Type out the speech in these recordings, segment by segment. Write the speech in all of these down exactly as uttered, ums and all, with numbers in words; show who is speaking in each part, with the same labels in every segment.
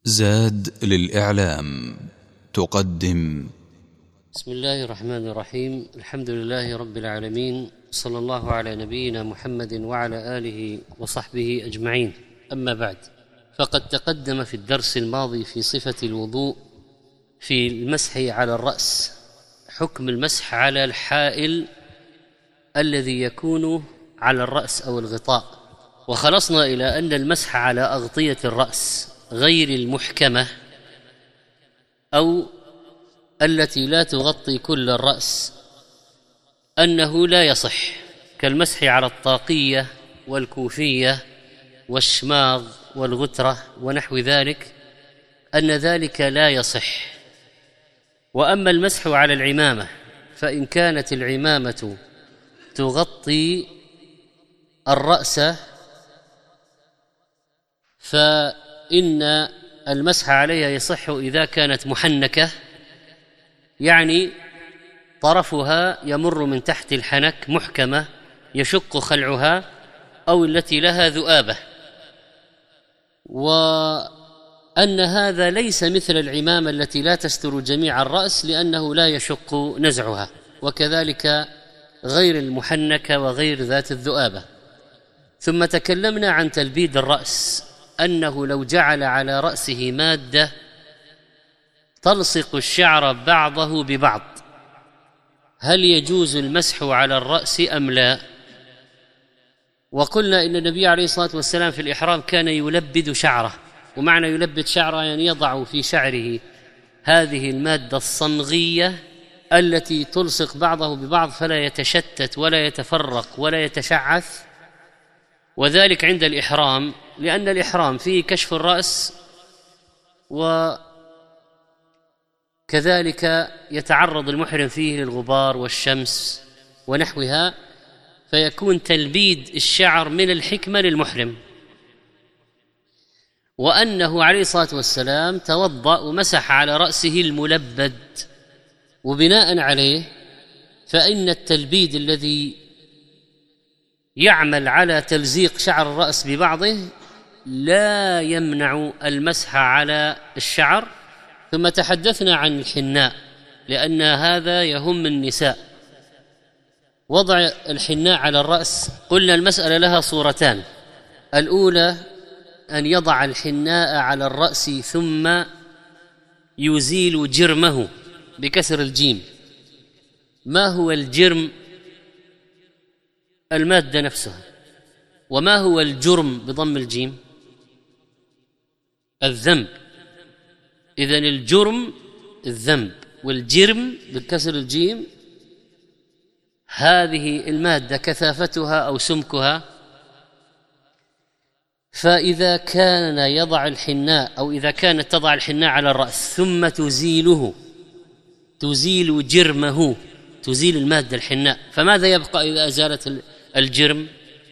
Speaker 1: زاد للإعلام تقدم.
Speaker 2: بسم الله الرحمن الرحيم. الحمد لله رب العالمين، صلى الله على نبينا محمد وعلى آله وصحبه أجمعين. أما بعد، فقد تقدم في الدرس الماضي في صفة الوضوء في المسح على الرأس حكم المسح على الحائل الذي يكون على الرأس أو الغطاء، وخلصنا إلى أن المسح على أغطية الرأس غير المحكمة أو التي لا تغطي كل الرأس أنه لا يصح، كالمسح على الطاقية والكوفية والشماغ والغترة ونحو ذلك، أن ذلك لا يصح. وأما المسح على العمامة فإن كانت العمامة تغطي الرأس فإن المسح عليها يصح إذا كانت محنكة، يعني طرفها يمر من تحت الحنك محكمة يشق خلعها، أو التي لها ذؤابة، وأن هذا ليس مثل العمامة التي لا تستر جميع الرأس لأنه لا يشق نزعها، وكذلك غير المحنكة وغير ذات الذؤابة. ثم تكلمنا عن تلبيد الرأس، أنه لو جعل على رأسه مادة تلصق الشعر بعضه ببعض هل يجوز المسح على الرأس أم لا؟ وقلنا إن النبي عليه الصلاة والسلام في الإحرام كان يلبد شعره، ومعنى يلبد شعره يعني يضع في شعره هذه المادة الصمغية التي تلصق بعضه ببعض فلا يتشتت ولا يتفرق ولا يتشعث، وذلك عند الإحرام، لأن الإحرام فيه كشف الرأس وكذلك يتعرض المحرم فيه للغبار والشمس ونحوها، فيكون تلبيد الشعر من الحكمة للمحرم. وأنه عليه الصلاة والسلام توضأ ومسح على رأسه الملبد، وبناء عليه فإن التلبيد الذي يعمل على تلزيق شعر الرأس ببعضه لا يمنع المسح على الشعر. ثم تحدثنا عن الحناء لأن هذا يهم النساء. وضع الحناء على الرأس قلنا المسألة لها صورتان، الأولى أن يضع الحناء على الرأس ثم يزيل جرمه بكسر الجيم. ما هو الجرم؟ المادة نفسها. وما هو الجرم بضم الجيم؟ الذنب. إذن الجرم الذنب، والجرم بكسر الجيم هذه المادة كثافتها أو سمكها. فإذا كان يضع الحناء أو إذا كانت تضع الحناء على الرأس ثم تزيله، تزيل جرمه، تزيل المادة الحناء، فماذا يبقى إذا أزالت الجرم؟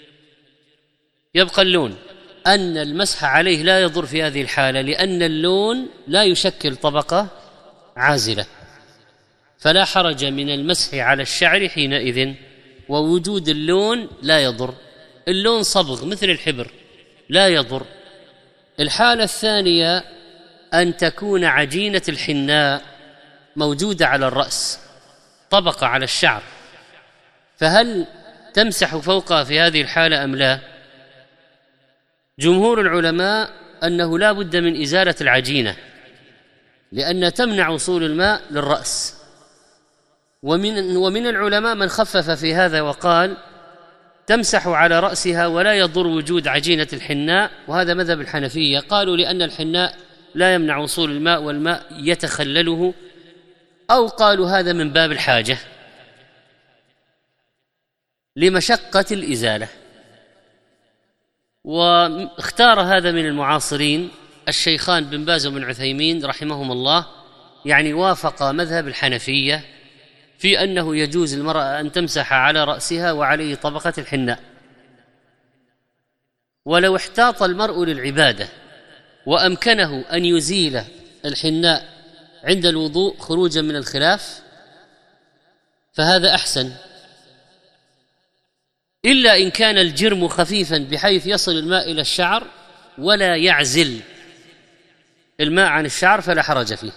Speaker 2: يبقى اللون. أن المسح عليه لا يضر في هذه الحالة لأن اللون لا يشكل طبقة عازلة، فلا حرج من المسح على الشعر حينئذ، ووجود اللون لا يضر. اللون صبغ مثل الحبر لا يضر. الحالة الثانية أن تكون عجينة الحناء موجودة على الرأس طبقة على الشعر، فهل تمسح فوقها في هذه الحالة أم لا؟ جمهور العلماء أنه لا بد من إزالة العجينة لأن تمنع وصول الماء للرأس. ومن, ومن العلماء من خفف في هذا وقال تمسح على رأسها ولا يضر وجود عجينة الحناء، وهذا مذهب الحنفية. قالوا لأن الحناء لا يمنع وصول الماء والماء يتخلله، أو قالوا هذا من باب الحاجة لمشقة الإزالة. واختار هذا من المعاصرين الشيخان بن باز وبن عثيمين رحمهم الله، يعني وافق مذهب الحنفية في أنه يجوز المرأة أن تمسح على رأسها وعليه طبقة الحناء. ولو احتاط المرء للعبادة وأمكنه أن يزيل الحناء عند الوضوء خروجا من الخلاف فهذا أحسن، إلا إن كان الجرم خفيفا بحيث يصل الماء إلى الشعر ولا يعزل الماء عن الشعر فلا حرج فيه.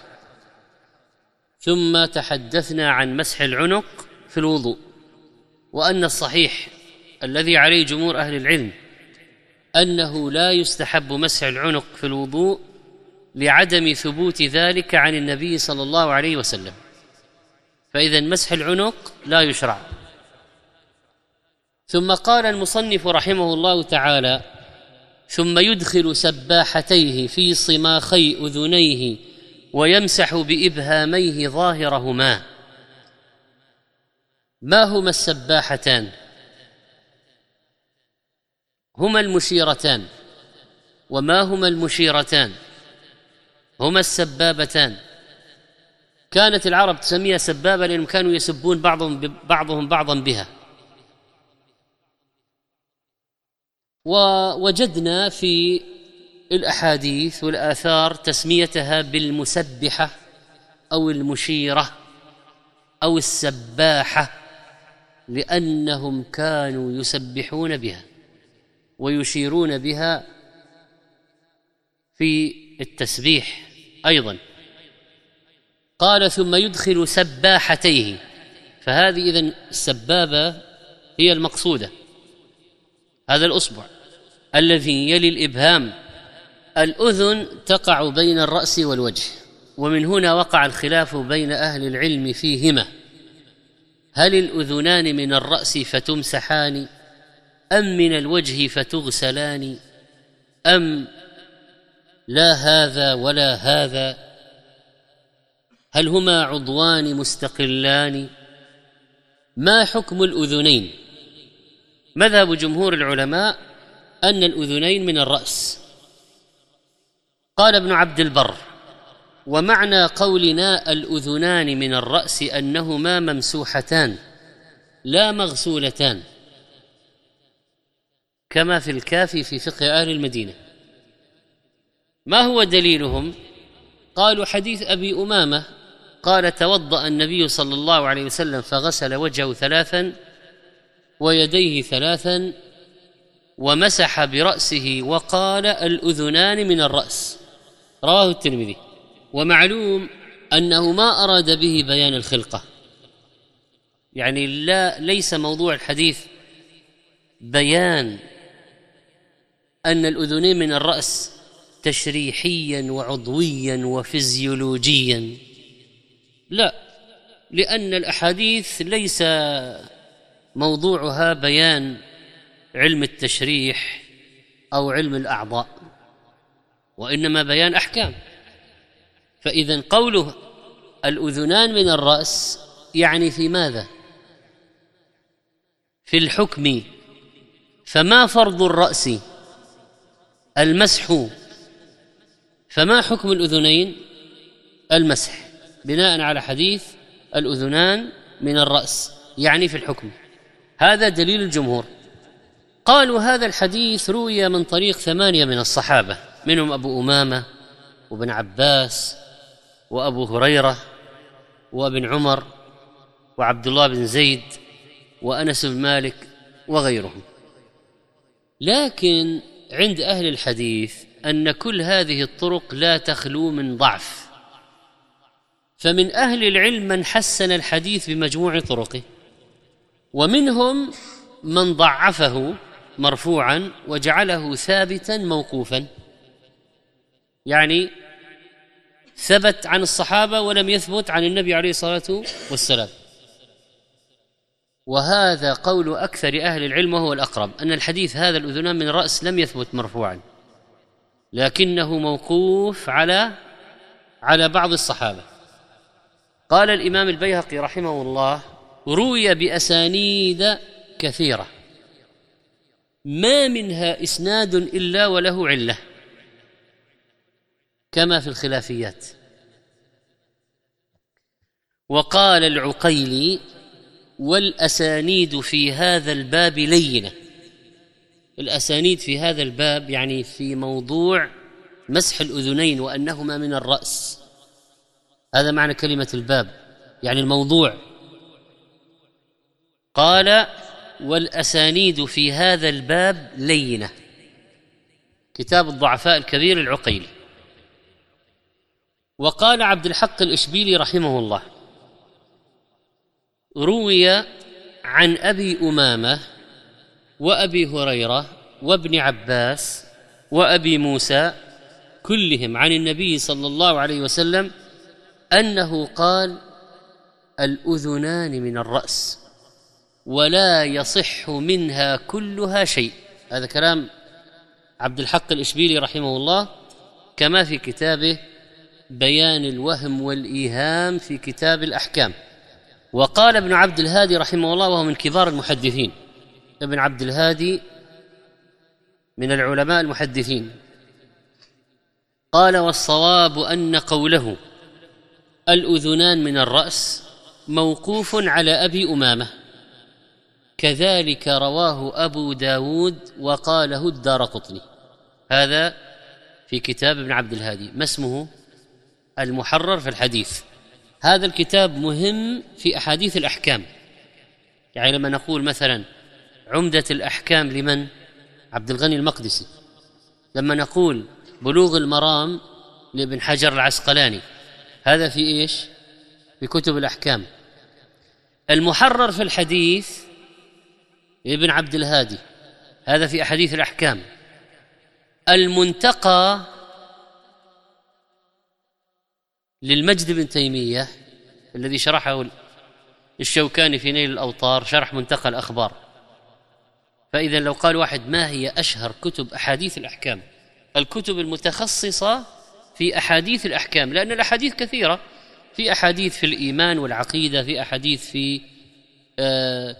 Speaker 2: ثم تحدثنا عن مسح العنق في الوضوء، وأن الصحيح الذي عليه جمهور أهل العلم أنه لا يستحب مسح العنق في الوضوء لعدم ثبوت ذلك عن النبي صلى الله عليه وسلم، فإذا مسح العنق لا يشرع. ثم قال المصنف رحمه الله تعالى: ثم يدخل سباحتيه في صماخي أذنيه ويمسح بإبهاميه ظاهرهما. ما هما السباحتان؟ هما المشيرتان. وما هما المشيرتان؟ هما السبابتان. كانت العرب تسميها سبابة لأنهم كانوا يسبون بعضهم بعضهم بعضا بها. ووجدنا في الأحاديث والآثار تسميتها بالمسبحة أو المشيرة أو السباحة، لأنهم كانوا يسبحون بها ويشيرون بها في التسبيح أيضا. قال: ثم يدخل سباحتيه، فهذه إذن السبابة هي المقصودة، هذا الأصبع الذي يلي الإبهام. الأذن تقع بين الرأس والوجه، ومن هنا وقع الخلاف بين أهل العلم فيهما: هل الأذنان من الرأس فتمسحان، أم من الوجه فتغسلان، أم لا هذا ولا هذا؟ هل هما عضوان مستقلان؟ ما حكم الأذنين؟ مذهب جمهور العلماء أن الأذنين من الرأس. قال ابن عبد البر: ومعنى قولنا الأذنان من الرأس أنهما ممسوحتان لا مغسولتان، كما في الكافي في فقه أهل المدينة. ما هو دليلهم؟ قالوا: حديث أبي أمامة قال: توضأ النبي صلى الله عليه وسلم فغسل وجهه ثلاثا ويديه ثلاثا ومسح برأسه وقال: الأذنان من الرأس، رواه الترمذي. ومعلوم أنه ما أراد به بيان الخلقة، يعني لا ليس موضوع الحديث بيان أن الأذنين من الرأس تشريحيا وعضويا وفيزيولوجيا، لا، لأن الأحاديث ليس موضوعها بيان علم التشريح أو علم الأعضاء، وإنما بيان أحكام. فإذن قوله الأذنان من الرأس يعني في ماذا؟ في الحكم. فما فرض الرأس؟ المسح. فما حكم الأذنين؟ المسح، بناء على حديث الأذنان من الرأس، يعني في الحكم. هذا دليل الجمهور. قالوا: هذا الحديث روي من طريق ثمانية من الصحابة، منهم أبو أمامة وابن عباس وأبو هريرة وابن عمر وعبد الله بن زيد وأنس بن مالك وغيرهم. لكن عند أهل الحديث أن كل هذه الطرق لا تخلو من ضعف، فمن أهل العلم من حسن الحديث بمجموع طرقه، ومنهم من ضعفه مرفوعا وجعله ثابتا موقوفا، يعني ثبت عن الصحابة ولم يثبت عن النبي عليه الصلاة والسلام. وهذا قول أكثر أهل العلم وهو الأقرب، أن الحديث هذا الأذنان من الرأس لم يثبت مرفوعا، لكنه موقوف على على بعض الصحابة. قال الإمام البيهقي رحمه الله: روي بأسانيد كثيرة ما منها إسناد إلا وله علة، كما في الخلافيات. وقال العقيلي: والأسانيد في هذا الباب لينة. الأسانيد في هذا الباب يعني في موضوع مسح الأذنين وأنهما من الرأس، هذا معنى كلمة الباب، يعني الموضوع. قال: والأسانيد في هذا الباب لينة، كتاب الضعفاء الكبير العقيلي. وقال عبد الحق الإشبيلي رحمه الله: روي عن أبي أمامة وأبي هريرة وابن عباس وأبي موسى كلهم عن النبي صلى الله عليه وسلم أنه قال: الأذنان من الرأس ولا يصح منها كلها شيء. هذا كلام عبد الحق الإشبيلي رحمه الله كما في كتابه بيان الوهم والإيهام في كتاب الأحكام. وقال ابن عبد الهادي رحمه الله، وهو من كبار المحدثين، ابن عبد الهادي من العلماء المحدثين، قال: والصواب أن قوله الأذنان من الرأس موقوف على أبي أمامة، كذلك رواه أبو داود وقاله الدارقطني. هذا في كتاب ابن عبد الهادي، ما اسمه؟ المحرر في الحديث. هذا الكتاب مهم في أحاديث الأحكام. يعني لما نقول مثلا عمدة الأحكام لمن؟ عبد الغني المقدسي. لما نقول بلوغ المرام لابن حجر العسقلاني، هذا في إيش؟ في كتب الأحكام. المحرر في الحديث ابن عبد الهادي، هذا في أحاديث الأحكام. المنتقى للمجد بن تيمية الذي شرحه الشوكاني في نيل الأوطار، شرح منتقى الأخبار. فإذا لو قال واحد ما هي أشهر كتب أحاديث الأحكام؟ الكتب المتخصصة في أحاديث الأحكام، لأن الأحاديث كثيرة، في أحاديث في الإيمان والعقيدة، في أحاديث في آه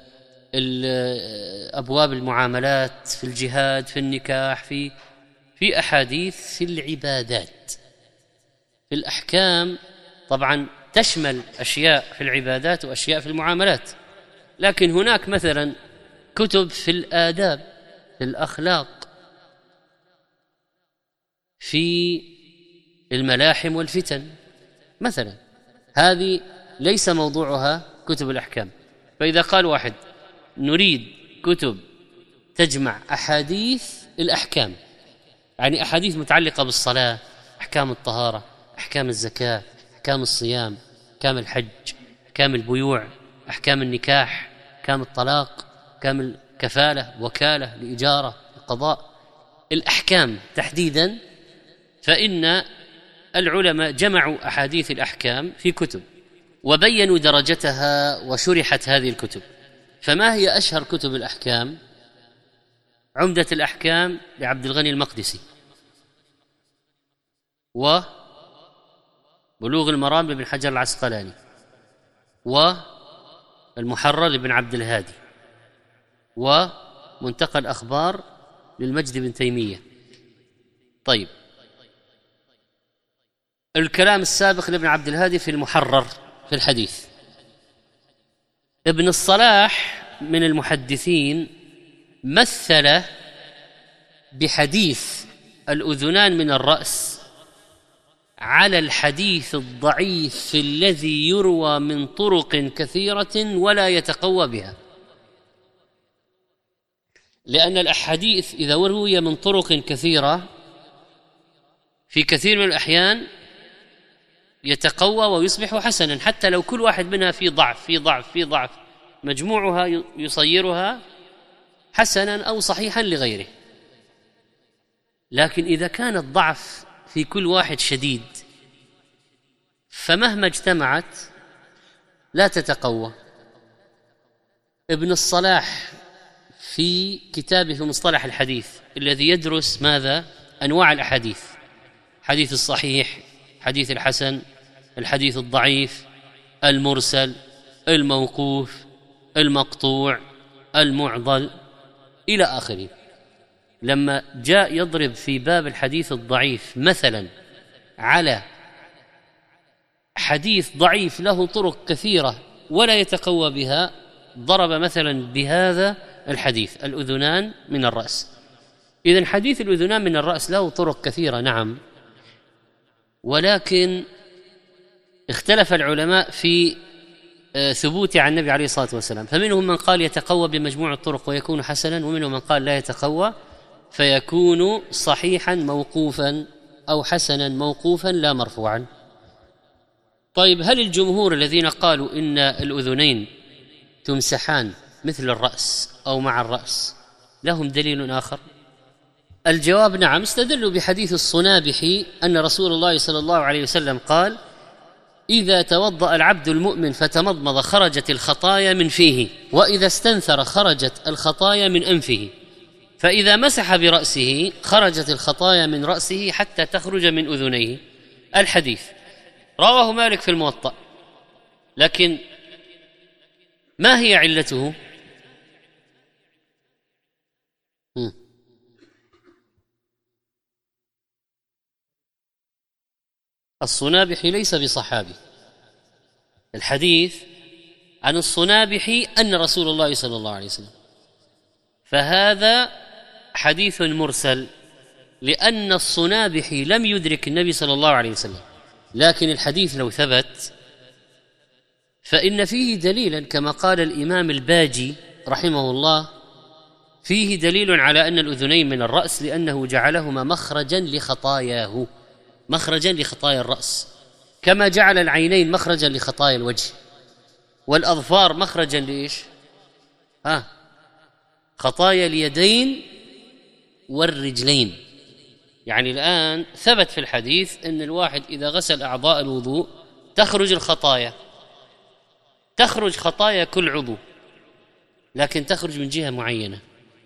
Speaker 2: أبواب المعاملات، في الجهاد، في النكاح، في في أحاديث في العبادات. في الأحكام طبعا تشمل أشياء في العبادات وأشياء في المعاملات، لكن هناك مثلا كتب في الآداب، في الأخلاق، في الملاحم والفتن مثلا، هذه ليس موضوعها كتب الأحكام. فإذا قال واحد نريد كتب تجمع أحاديث الأحكام، يعني أحاديث متعلقة بالصلاة، أحكام الطهارة، أحكام الزكاة، أحكام الصيام، أحكام الحج، أحكام البيوع، أحكام النكاح، أحكام الطلاق، أحكام الكفالة، وكالة، الإجارة، القضاء، الأحكام تحديدا، فإن العلماء جمعوا أحاديث الأحكام في كتب وبينوا درجتها وشرحت هذه الكتب. فما هي أشهر كتب الأحكام؟ عمدة الأحكام لعبد الغني المقدسي، وبلوغ المرام لابن حجر العسقلاني، والمحرر لابن عبد الهادي، ومنتقى الأخبار للمجد بن تيمية. طيب، الكلام السابق لابن عبد الهادي في المحرر في الحديث. ابن الصلاح من المحدثين مثل بحديث الأذنان من الرأس على الحديث الضعيف الذي يروى من طرق كثيرة ولا يتقوى بها، لأن الأحاديث إذا روي من طرق كثيرة في كثير من الأحيان يتقوى ويصبح حسنا، حتى لو كل واحد منها في ضعف في ضعف في ضعف، مجموعها يصيرها حسنا أو صحيحا لغيره. لكن إذا كان الضعف في كل واحد شديد فمهما اجتمعت لا تتقوى. ابن الصلاح في كتابه في مصطلح الحديث الذي يدرس ماذا؟ أنواع الأحاديث، حديث الصحيح، حديث الحسن، الحديث الضعيف، المرسل، الموقوف، المقطوع، المعضل، إلى آخره. لما جاء يضرب في باب الحديث الضعيف مثلا على حديث ضعيف له طرق كثيرة ولا يتقوى بها، ضرب مثلا بهذا الحديث الأذنان من الرأس. إذن حديث الأذنان من الرأس له طرق كثيرة، نعم، ولكن اختلف العلماء في ثبوت عن النبي عليه الصلاة والسلام، فمنهم من قال يتقوى بمجموع الطرق ويكون حسنا، ومنهم من قال لا يتقوى فيكون صحيحا موقوفا أو حسنا موقوفا لا مرفوعا. طيب هل الجمهور الذين قالوا إن الأذنين تمسحان مثل الرأس أو مع الرأس لهم دليل آخر؟ الجواب نعم، استدلوا بحديث الصنابحي أن رسول الله صلى الله عليه وسلم قال: إذا توضأ العبد المؤمن فتمضمض خرجت الخطايا من فيه، وإذا استنثر خرجت الخطايا من أنفه، فإذا مسح برأسه خرجت الخطايا من رأسه حتى تخرج من أذنيه. الحديث رواه مالك في الموطأ، لكن ما هي علته؟ م. الصنابحي ليس بصحابي. الحديث عن الصنابحي أن رسول الله صلى الله عليه وسلم، فهذا حديث مرسل لأن الصنابحي لم يدرك النبي صلى الله عليه وسلم. لكن الحديث لو ثبت فإن فيه دليلا، كما قال الإمام الباجي رحمه الله: فيه دليل على أن الأذنين من الرأس لأنه جعلهما مخرجا لخطاياه، مخرجا لخطايا الرأس، كما جعل العينين مخرجا لخطايا الوجه، والأظفار مخرجا لإيش؟ ها خطايا اليدين والرجلين. يعني الآن ثبت في الحديث أن الواحد إذا غسل أعضاء الوضوء تخرج الخطايا، تخرج خطايا كل عضو، لكن تخرج من جهة معينة.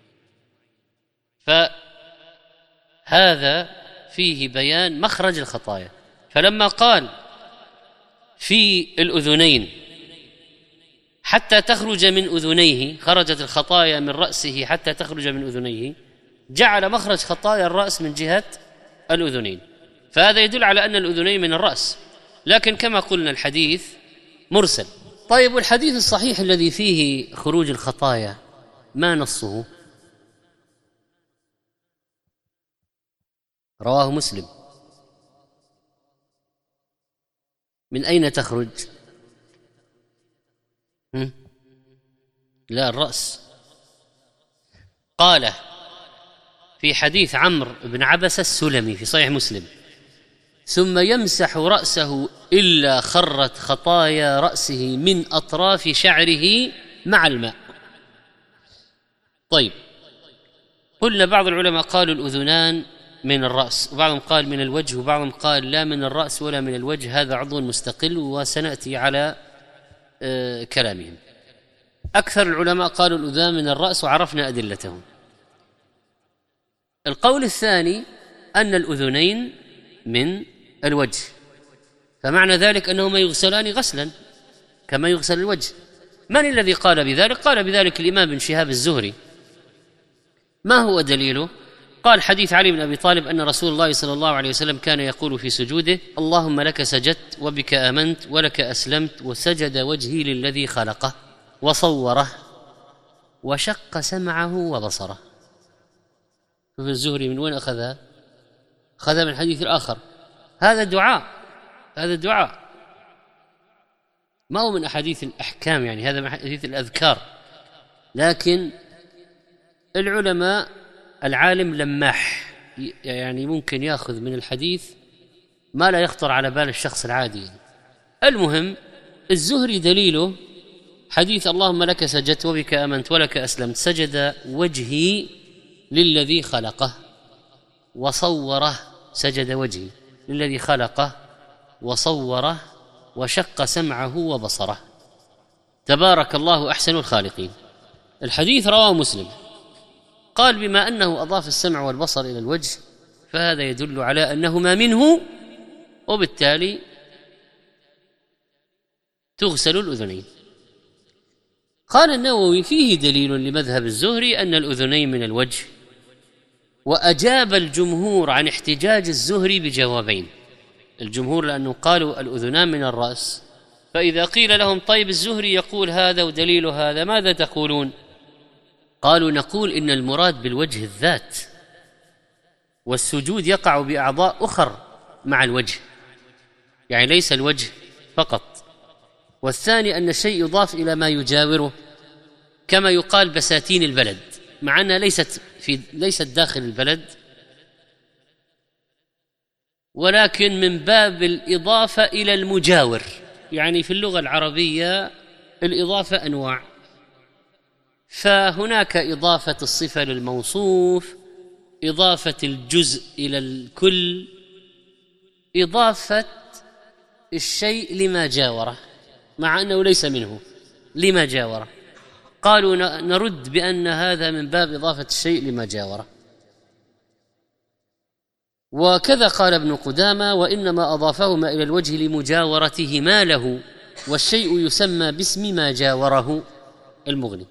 Speaker 2: فهذا فيه بيان مخرج الخطايا. فلما قال في الأذنين حتى تخرج من أذنيه، خرجت الخطايا من رأسه حتى تخرج من أذنيه، جعل مخرج خطايا الرأس من جهة الأذنين، فهذا يدل على أن الأذنين من الرأس. لكن كما قلنا الحديث مرسل. طيب والحديث الصحيح الذي فيه خروج الخطايا ما نصه؟ رواه مسلم. من أين تخرج؟ هم؟ لا، الرأس. قال في حديث عمرو بن عبسة السلمي في صحيح مسلم: ثم يمسح رأسه إلا خرت خطايا رأسه من أطراف شعره مع الماء. طيب، قلنا بعض العلماء قالوا الأذنان من الرأس، وبعضهم قال من الوجه، وبعضهم قال لا من الرأس ولا من الوجه، هذا عضو مستقل، وسنأتي على آه كلامهم. أكثر العلماء قالوا الأذنان من الرأس، وعرفنا أدلتهم. القول الثاني أن الأذنين من الوجه، فمعنى ذلك أنهما يغسلان غسلا كما يغسل الوجه. من الذي قال بذلك؟ قال بذلك الإمام بن شهاب الزهري. ما هو دليله؟ قال حديث علي بن أبي طالب أن رسول الله صلى الله عليه وسلم كان يقول في سجوده: اللهم لك سجدت وبك آمنت ولك أسلمت، وسجد وجهي للذي خلقه وصوره وشق سمعه وبصره. ففي الزهري من وين أخذها؟ أخذها من الحديث الآخر. هذا دعاء، هذا دعاء، ما هو من أحاديث الأحكام، يعني هذا من أحاديث الأذكار. لكن العلماء، العالم لماح، يعني ممكن يأخذ من الحديث ما لا يخطر على بال الشخص العادي. المهم الزهري دليله حديث اللهم لك سجدت وبك آمنت ولك أسلمت، سجد وجهي للذي خلقه وصوره، سجد وجهي للذي خلقه وصوره وشق سمعه وبصره، تبارك الله أحسن الخالقين. الحديث رواه مسلم. قال بما أنه أضاف السمع والبصر إلى الوجه فهذا يدل على أنهما منه، وبالتالي تغسل الأذنين. قال النووي فيه دليل لمذهب الزهري أن الأذنين من الوجه، وأجاب الجمهور عن احتجاج الزهري بجوابين. الجمهور لأنه قالوا الأذنان من الرأس، فإذا قيل لهم طيب الزهري يقول هذا ودليل هذا ماذا تقولون؟ قالوا نقول إن المراد بالوجه الذات، والسجود يقع بأعضاء أخر مع الوجه، يعني ليس الوجه فقط. والثاني أن الشيء يضاف إلى ما يجاوره، كما يقال بساتين البلد، مع أنها ليست في ليست داخل البلد، ولكن من باب الإضافة إلى المجاور. يعني في اللغة العربية الإضافة أنواع، فهناك إضافة الصفة للموصوف، إضافة الجزء إلى الكل، إضافة الشيء لما جاوره مع أنه ليس منه لما جاوره. قالوا نرد بأن هذا من باب إضافة الشيء لما جاوره. وكذا قال ابن قدامة: وإنما أضافهما إلى الوجه لمجاورتهما له، والشيء يسمى باسم ما جاوره. المغني.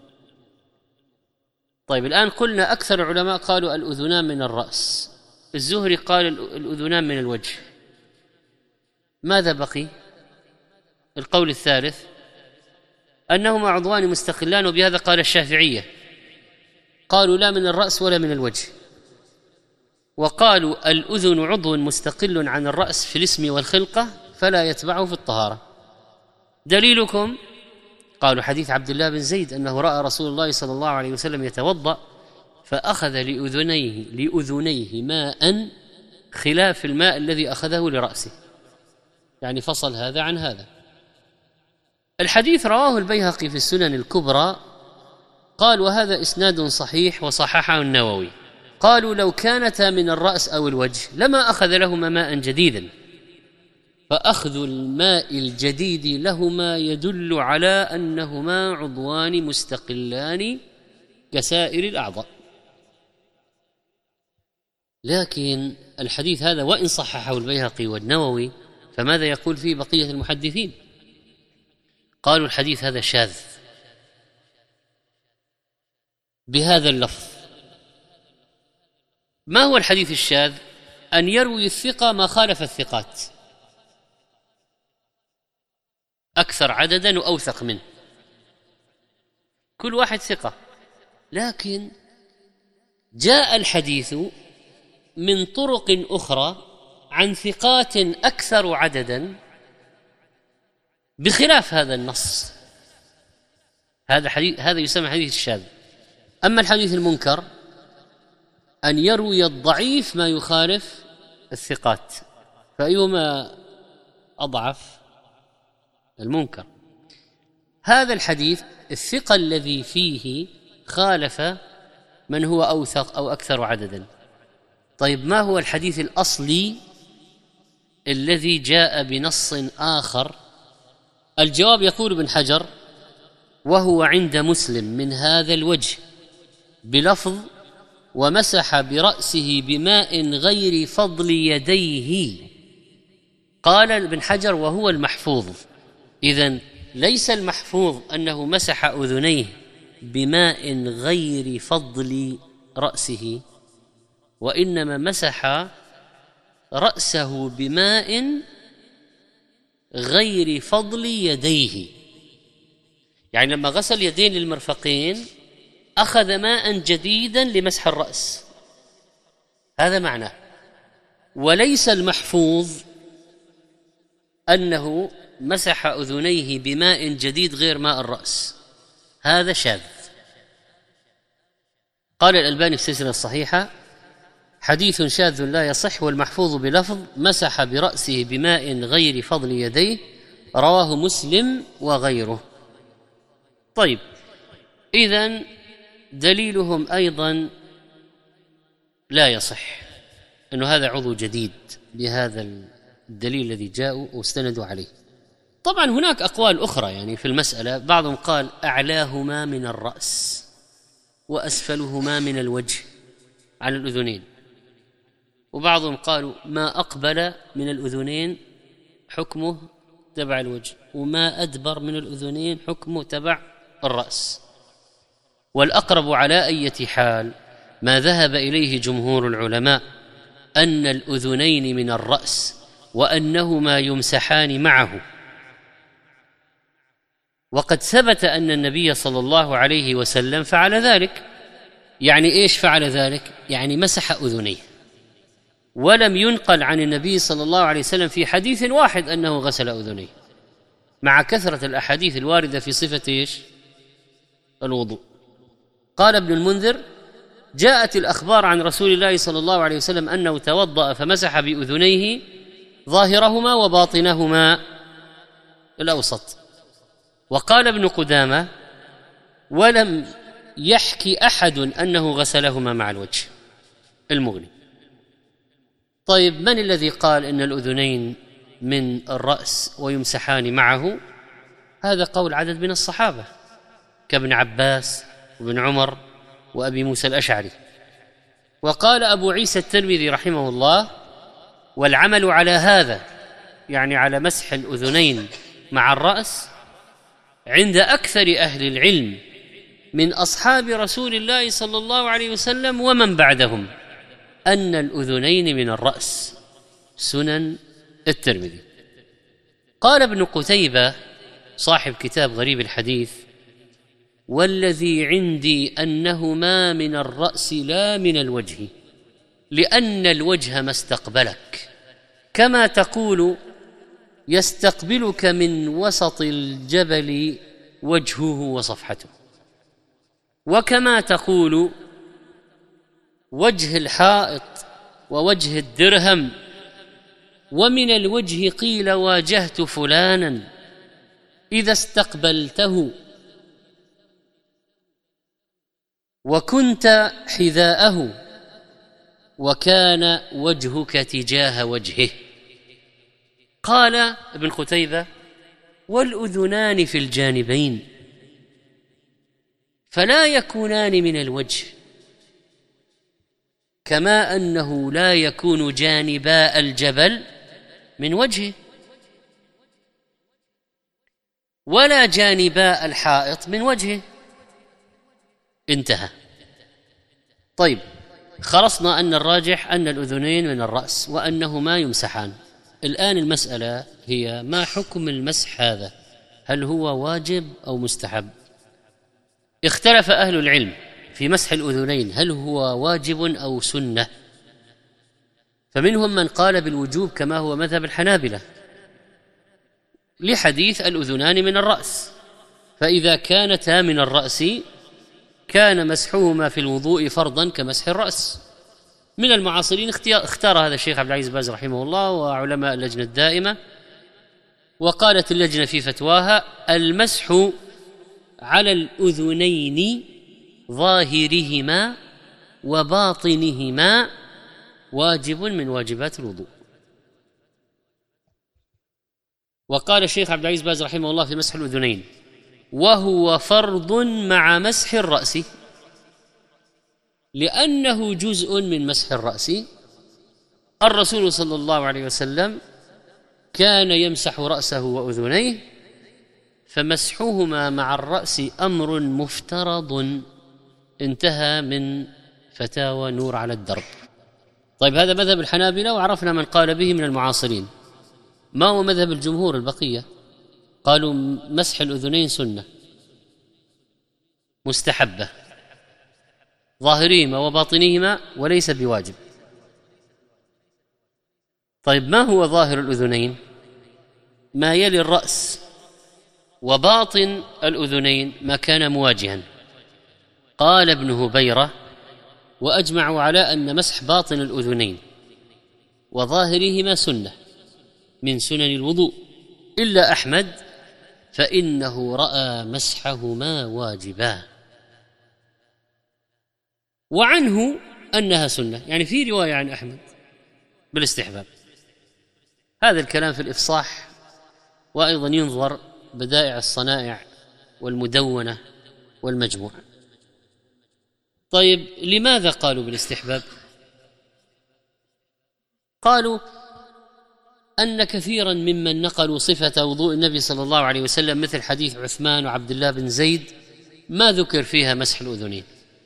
Speaker 2: طيب الآن قلنا أكثر العلماء قالوا الأذنان من الرأس، الزهري قال الأذنان من الوجه. ماذا بقي؟ القول الثالث أنهما عضوان مستقلان، وبهذا قال الشافعية، قالوا لا من الرأس ولا من الوجه، وقالوا الأذن عضو مستقل عن الرأس في الاسم والخلقة فلا يتبعه في الطهارة. دليلكم؟ قالوا حديث عبد الله بن زيد أنه رأى رسول الله صلى الله عليه وسلم يتوضأ فأخذ لأذنيه لأذنيه ماء خلاف الماء الذي أخذه لرأسه، يعني فصل هذا عن هذا. الحديث رواه البيهقي في السنن الكبرى، قال وهذا إسناد صحيح وصححه النووي. قالوا لو كانتا من الرأس أو الوجه لما أخذ لهما ماء جديدا، فأخذ الماء الجديد لهما يدل على أنهما عضوان مستقلان كسائر الأعضاء. لكن الحديث هذا وإن صححه البيهقي والنووي فماذا يقول فيه بقية المحدثين؟ قالوا الحديث هذا شاذ بهذا اللفظ. ما هو الحديث الشاذ؟ أن يروي الثقة ما خالف الثقات أكثر عددا وأوثق منه، كل واحد ثقة، لكن جاء الحديث من طرق أخرى عن ثقات أكثر عددا بخلاف هذا النص. هذا حديث هذا يسمى حديث الشاذ. أما الحديث المنكر أن يروي الضعيف ما يخالف الثقات، فأيهما أضعف؟ المنكر. هذا الحديث الثقة الذي فيه خالف من هو أوثق أو أكثر عددا. طيب ما هو الحديث الأصلي الذي جاء بنص آخر؟ الجواب يقول ابن حجر: وهو عند مسلم من هذا الوجه بلفظ ومسح برأسه بماء غير فضل يديه. قال ابن حجر: وهو المحفوظ. إذن ليس المحفوظ أنه مسح أذنيه بماء غير فضل رأسه، وإنما مسح رأسه بماء غير فضل يديه. يعني لما غسل يدين للمرفقين أخذ ماء جديدا لمسح الرأس، هذا معناه. وليس المحفوظ أنه مسح أذنيه بماء جديد غير ماء الرأس، هذا شاذ. قال الألباني في السلسلة الصحيحة: حديث شاذ لا يصح، والمحفوظ بلفظ مسح برأسه بماء غير فضل يديه، رواه مسلم وغيره. طيب إذن دليلهم أيضا لا يصح، أنه هذا عضو جديد بهذا الدليل الذي جاءوا واستندوا عليه. طبعا هناك أقوال أخرى يعني في المسألة، بعضهم قال أعلاهما من الرأس وأسفلهما من الوجه على الأذنين، وبعضهم قالوا ما أقبل من الأذنين حكمه تبع الوجه، وما أدبر من الأذنين حكمه تبع الرأس. والأقرب على أي حال ما ذهب إليه جمهور العلماء أن الأذنين من الرأس وأنهما يمسحان معه. وقد ثبت أن النبي صلى الله عليه وسلم فعل ذلك. يعني إيش فعل ذلك؟ يعني مسح أذنيه، ولم ينقل عن النبي صلى الله عليه وسلم في حديث واحد أنه غسل أذنيه، مع كثرة الأحاديث الواردة في صفة إيش؟ الوضوء. قال ابن المنذر: جاءت الأخبار عن رسول الله صلى الله عليه وسلم أنه توضأ فمسح بأذنيه ظاهرهما وباطنهما. الأوسط. وقال ابن قدامة: ولم يحكي أحد أنه غسلهما مع الوجه. المغني. طيب، من الذي قال إن الأذنين من الرأس ويمسحان معه؟ هذا قول عدد من الصحابة كابن عباس وابن عمر وأبي موسى الأشعري. وقال أبو عيسى الترمذي رحمه الله: والعمل على هذا، يعني على مسح الأذنين مع الرأس، عند أكثر أهل العلم من أصحاب رسول الله صلى الله عليه وسلم ومن بعدهم، أن الأذنين من الرأس. سنن الترمذي. قال ابن قتيبة صاحب كتاب غريب الحديث: والذي عندي أنهما من الرأس لا من الوجه، لأن الوجه ما استقبلك، كما تقول يستقبلك من وسط الجبل وجهه وصفحته، وكما تقول وجه الحائط ووجه الدرهم. ومن الوجه قيل واجهت فلانا إذا استقبلته وكنت حذاءه وكان وجهك تجاه وجهه. قال ابن قتيبة: والأذنان في الجانبين، فلا يكونان من الوجه، كما أنه لا يكون جانباء الجبل من وجهه، ولا جانباء الحائط من وجهه. انتهى. طيب، خلصنا أن الراجح أن الأذنين من الرأس وأنهما يمسحان. الآن المسألة هي: ما حكم المسح هذا؟ هل هو واجب أو مستحب؟ اختلف أهل العلم في مسح الأذنين، هل هو واجب أو سنة؟ فمنهم من قال بالوجوب كما هو مذهب الحنابلة، لحديث الأذنان من الرأس، فإذا كانتا من الرأس كان مسحهما في الوضوء فرضا كمسح الرأس. من المعاصرين اختار هذا الشيخ عبد العزيز باز رحمه الله وعلماء اللجنة الدائمة، وقالت اللجنة في فتواها: المسح على الأذنين ظاهرهما وباطنهما واجب من واجبات الوضوء. وقال الشيخ عبد العزيز باز رحمه الله في مسح الأذنين: وهو فرض مع مسح الرأس، لأنه جزء من مسح الرأس. الرسول صلى الله عليه وسلم كان يمسح رأسه وأذنيه، فمسحهما مع الرأس أمر مفترض. انتهى من فتاوى نور على الدرب. طيب، هذا مذهب الحنابلة، وعرفنا من قال به من المعاصرين. ما هو مذهب الجمهور البقية؟ قالوا مسح الأذنين سنة مستحبة ظاهرهما وباطنهما وليس بواجب. طيب، ما هو ظاهر الأذنين؟ ما يلي الرأس، وباطن الأذنين ما كان مواجها. قال ابن هبيرة: وأجمعوا على أن مسح باطن الأذنين وظاهرهما سنة من سنن الوضوء، إلا أحمد فإنه رأى مسحهما واجبا، وعنه أنها سنة، يعني في رواية عن أحمد بالاستحباب. هذا الكلام في الإفصاح، وأيضا ينظر بدائع الصنائع والمدونة والمجموع. طيب، لماذا قالوا بالاستحباب؟ قالوا أن كثيرا ممن نقلوا صفة وضوء النبي صلى الله عليه وسلم، مثل حديث عثمان وعبد الله بن زيد، ما ذكر فيها مسح الأذنين،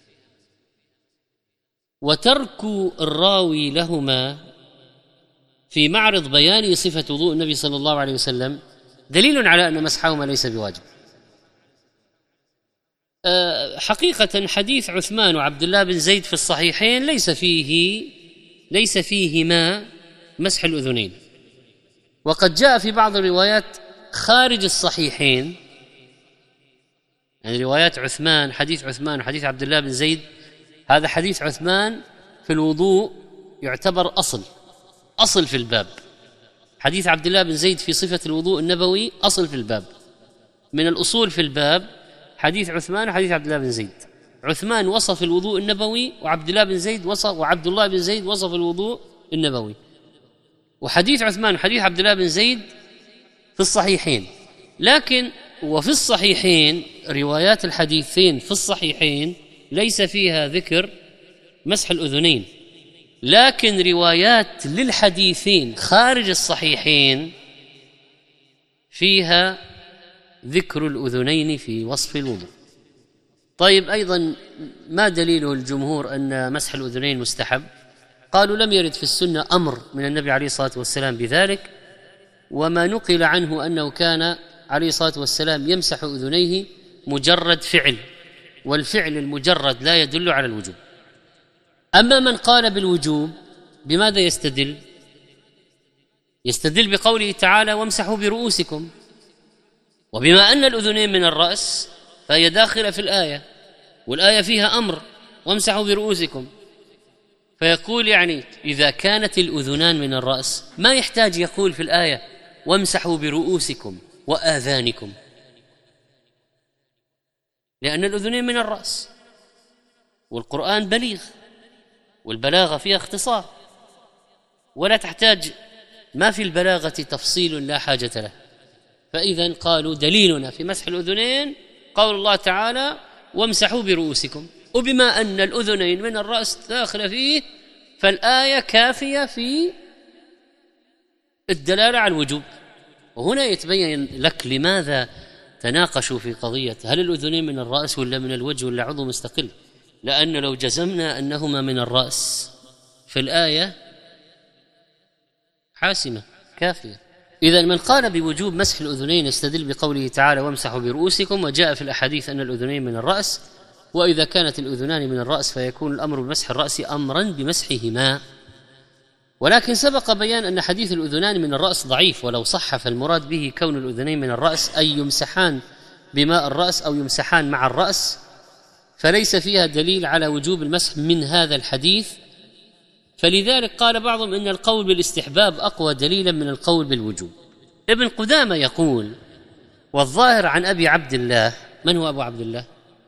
Speaker 2: وترك الراوي لهما في معرض بيان صفة وضوء النبي صلى الله عليه وسلم دليل على أن مسحهما ليس بواجب. حقيقة حديث عثمان وعبد الله بن زيد في الصحيحين ليس فيه ليس فيهما مسح الأذنين، وقد جاء في بعض الروايات خارج الصحيحين، يعني روايات عثمان، حديث عثمان وحديث عبد الله بن زيد. هذا حديث عثمان في الوضوء يعتبر أصل أصل في الباب، حديث عبد الله بن زيد في صفة الوضوء النبوي أصل في الباب، من الأصول في الباب حديث عثمان وحديث عبد الله بن زيد. عثمان وصف الوضوء النبوي، وعبد الله بن زيد وصف وعبد الله بن زيد وصف الوضوء النبوي. وحديث عثمان وحديث عبد الله بن زيد في الصحيحين، لكن وفي الصحيحين روايات الحديثين في الصحيحين ليس فيها ذكر مسح الأذنين، لكن روايات للحديثين خارج الصحيحين فيها ذكر الأذنين في وصف الوضوء. طيب، أيضا ما دليله الجمهور أن مسح الأذنين مستحب؟ قالوا لم يرد في السنة أمر من النبي عليه الصلاة والسلام بذلك، وما نقل عنه أنه كان عليه الصلاة والسلام يمسح أذنيه مجرد فعل، والفعل المجرد لا يدل على الوجوب. أما من قال بالوجوب بماذا يستدل؟ يستدل بقوله تعالى وامسحوا برؤوسكم، وبما أن الأذنين من الرأس فهي داخلة في الآية، والآية فيها أمر وامسحوا برؤوسكم، فيقول يعني إذا كانت الأذنان من الرأس ما يحتاج يقول في الآية وامسحوا برؤوسكم وآذانكم، لأن الأذنين من الرأس، والقرآن بليغ والبلاغة فيها اختصار، ولا تحتاج، ما في البلاغة تفصيل لا حاجة له. فإذا قالوا دليلنا في مسح الأذنين قول الله تعالى وامسحوا برؤوسكم، وبما أن الأذنين من الرأس داخل فيه فالآية كافية في الدلالة على الوجوب. وهنا يتبين لك لماذا تناقشوا في قضية هل الأذنين من الرأس ولا من الوجه ولا عضو مستقل، لأن لو جزمنا أنهما من الرأس في الآية حاسمة كافية. إذا من قال بوجوب مسح الأذنين يستدل بقوله تعالى وامسحوا برؤوسكم، وجاء في الأحاديث أن الأذنين من الرأس، وإذا كانت الأذنان من الرأس فيكون الأمر بمسح الرأس أمرا بمسحهما. ولكن سبق بيان أن حديث الأذنان من الرأس ضعيف، ولو صح فالمراد به كون الأذنين من الرأس أي يمسحان بماء الرأس أو يمسحان مع الرأس، فليس فيها دليل على وجوب المسح من هذا الحديث. فلذلك قال بعضهم إن القول بالاستحباب أقوى دليلا من القول بالوجوب. ابن قدامة يقول والظاهر عن أبي عبد الله. من هو أبو عبد الله؟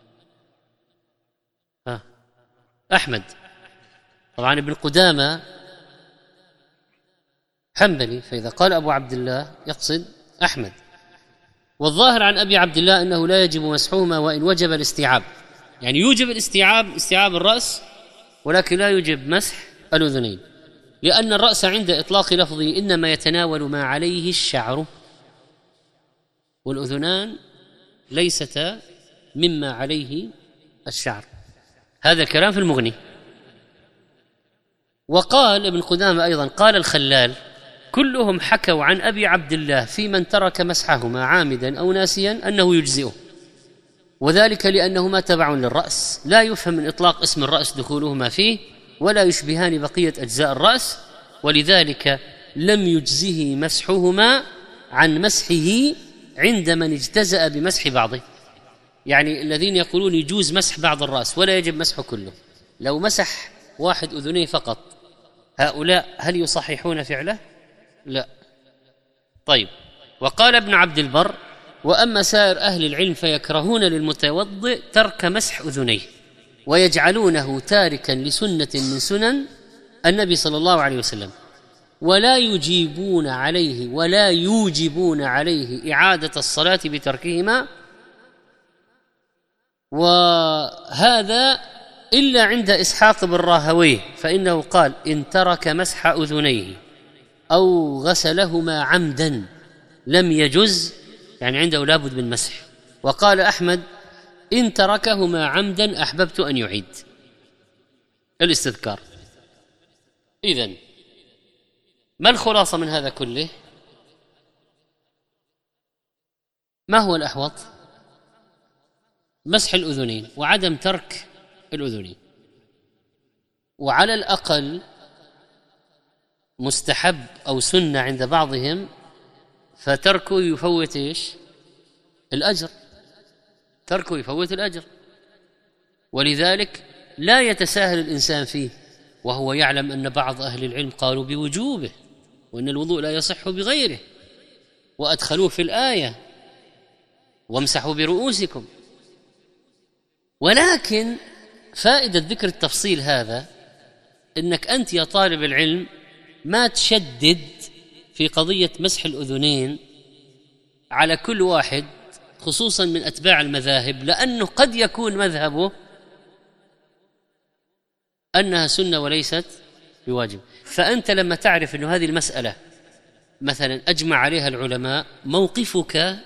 Speaker 2: ها أحمد. طبعا ابن قدامة حنبلي، فإذا قال أبو عبد الله يقصد أحمد. والظاهر عن أبي عبد الله أنه لا يجب مسحهما وإن وجب الاستيعاب، يعني يوجب الاستيعاب استيعاب الرأس، ولكن لا يوجب مسح الأذنين، لأن الرأس عند إطلاق لفظه إنما يتناول ما عليه الشعر، والأذنان ليستا مما عليه الشعر. هذا الكلام في المغني. وقال ابن قدامة أيضا قال الخلال كلهم حكوا عن أبي عبد الله في من ترك مسحهما عامدا أو ناسيا أنه يجزئه، وذلك لأنهما تبع للرأس، لا يفهم من إطلاق اسم الرأس دخولهما فيه، ولا يشبهان بقية أجزاء الرأس، ولذلك لم يجزه مسحهما عن مسحه عند من اجتزأ بمسح بعضه. يعني الذين يقولون يجوز مسح بعض الرأس ولا يجب مسحه كله، لو مسح واحد أذنيه فقط، هؤلاء هل يصححون فعله؟ لا. طيب، وقال ابن عبد البر وأما سائر أهل العلم فيكرهون للمتوضئ ترك مسح أذنيه، ويجعلونه تاركا لسنة من سنن النبي صلى الله عليه وسلم، ولا يجيبون عليه ولا يوجبون عليه إعادة الصلاة بتركهما، وهذا إلا عند إسحاق بن راهويه، فإنه قال إن ترك مسح أذنيه أو غسلهما عمدا لم يجز، يعني عنده لابد من مسح. وقال أحمد إن تركهما عمدا أحببت أن يعيد الاستذكار. إذن ما الخلاصة من هذا كله؟ ما هو الأحوط؟ مسح الأذنين وعدم ترك الأذنين، وعلى الأقل مستحب أو سنة عند بعضهم، فتركه يفوت إيش؟ الأجر، تركه يفوت الأجر، ولذلك لا يتساهل الإنسان فيه، وهو يعلم أن بعض أهل العلم قالوا بوجوبه وأن الوضوء لا يصح بغيره، وأدخلوه في الآية وامسحوا برؤوسكم. ولكن فائدة ذكر التفصيل هذا أنك أنت يا طالب العلم ما تشدد في قضية مسح الأذنين على كل واحد، خصوصا من أتباع المذاهب، لأنه قد يكون مذهبه أنها سنة وليست بواجب. فأنت لما تعرف أن هذه المسألة مثلا أجمع عليها العلماء، موقفك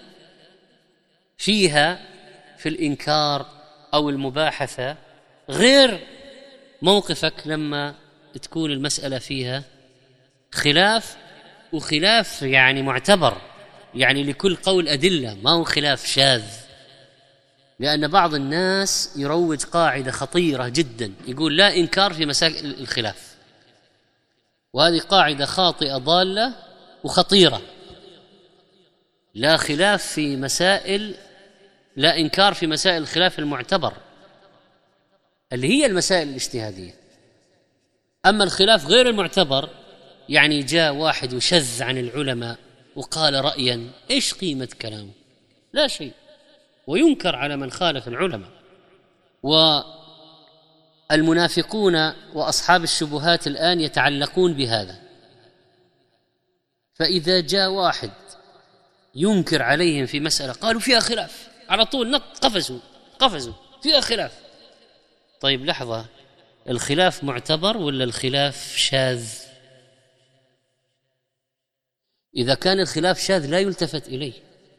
Speaker 2: فيها في الإنكار أو المباحثة غير موقفك لما تكون المسألة فيها خلاف، وخلاف يعني معتبر، يعني لكل قول أدلة، ما هو خلاف شاذ. لأن بعض الناس يروج قاعدة خطيرة جدا، يقول لا إنكار في مسائل الخلاف، وهذه قاعدة خاطئة ضالة وخطيرة. لا خلاف في مسائل، لا إنكار في مسائل الخلاف المعتبر اللي هي المسائل الاجتهادية. أما الخلاف غير المعتبر، يعني جاء واحد وشذ عن العلماء وقال رأيا، إيش قيمة كلامه؟ لا شيء، وينكر على من خالف العلماء. والمنافقون وأصحاب الشبهات الآن يتعلقون بهذا، فإذا جاء واحد ينكر عليهم في مسألة قالوا فيها خلاف، على طول نط قفزوا قفزوا فيها خلاف. طيب لحظة، الخلاف معتبر ولا الخلاف شاذ؟ إذا كان الخلاف شاذ لا يلتفت إليه.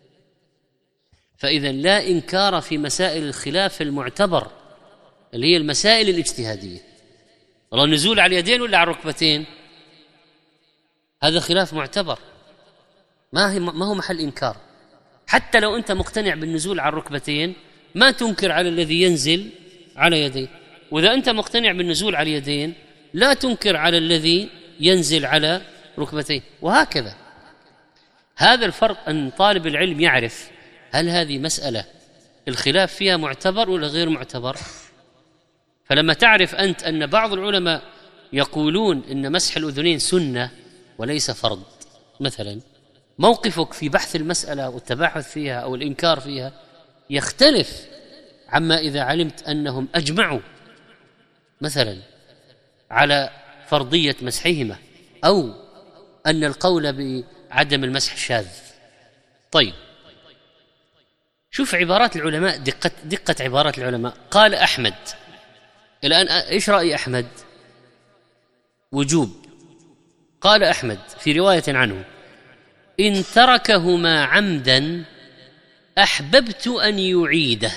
Speaker 2: فإذا لا إنكار في مسائل الخلاف المعتبر اللي هي المسائل الاجتهادية. والله النزول على اليدين ولا على الركبتين، هذا خلاف معتبر، ما هي ما هو محل إنكار. حتى لو أنت مقتنع بالنزول على الركبتين ما تنكر على الذي ينزل على يديه، وإذا أنت مقتنع بالنزول على اليدين لا تنكر على الذي ينزل على ركبتيه، وهكذا. هذا الفرق، أن طالب العلم يعرف هل هذه مسألة الخلاف فيها معتبر ولا غير معتبر. فلما تعرف أنت أن بعض العلماء يقولون إن مسح الأذنين سنة وليس فرض مثلا، موقفك في بحث المسألة والتباحث فيها أو الإنكار فيها يختلف عما إذا علمت أنهم أجمعوا مثلا على فرضية مسحهما، أو أن القول بعدم المسح شاذ. طيب شوف عبارات العلماء، دقة, دقة عبارات العلماء. قال أحمد، الآن إيش رأي أحمد؟ وجوب. قال أحمد في رواية عنه: إن تركهما عمدا أحببت أن يعيده.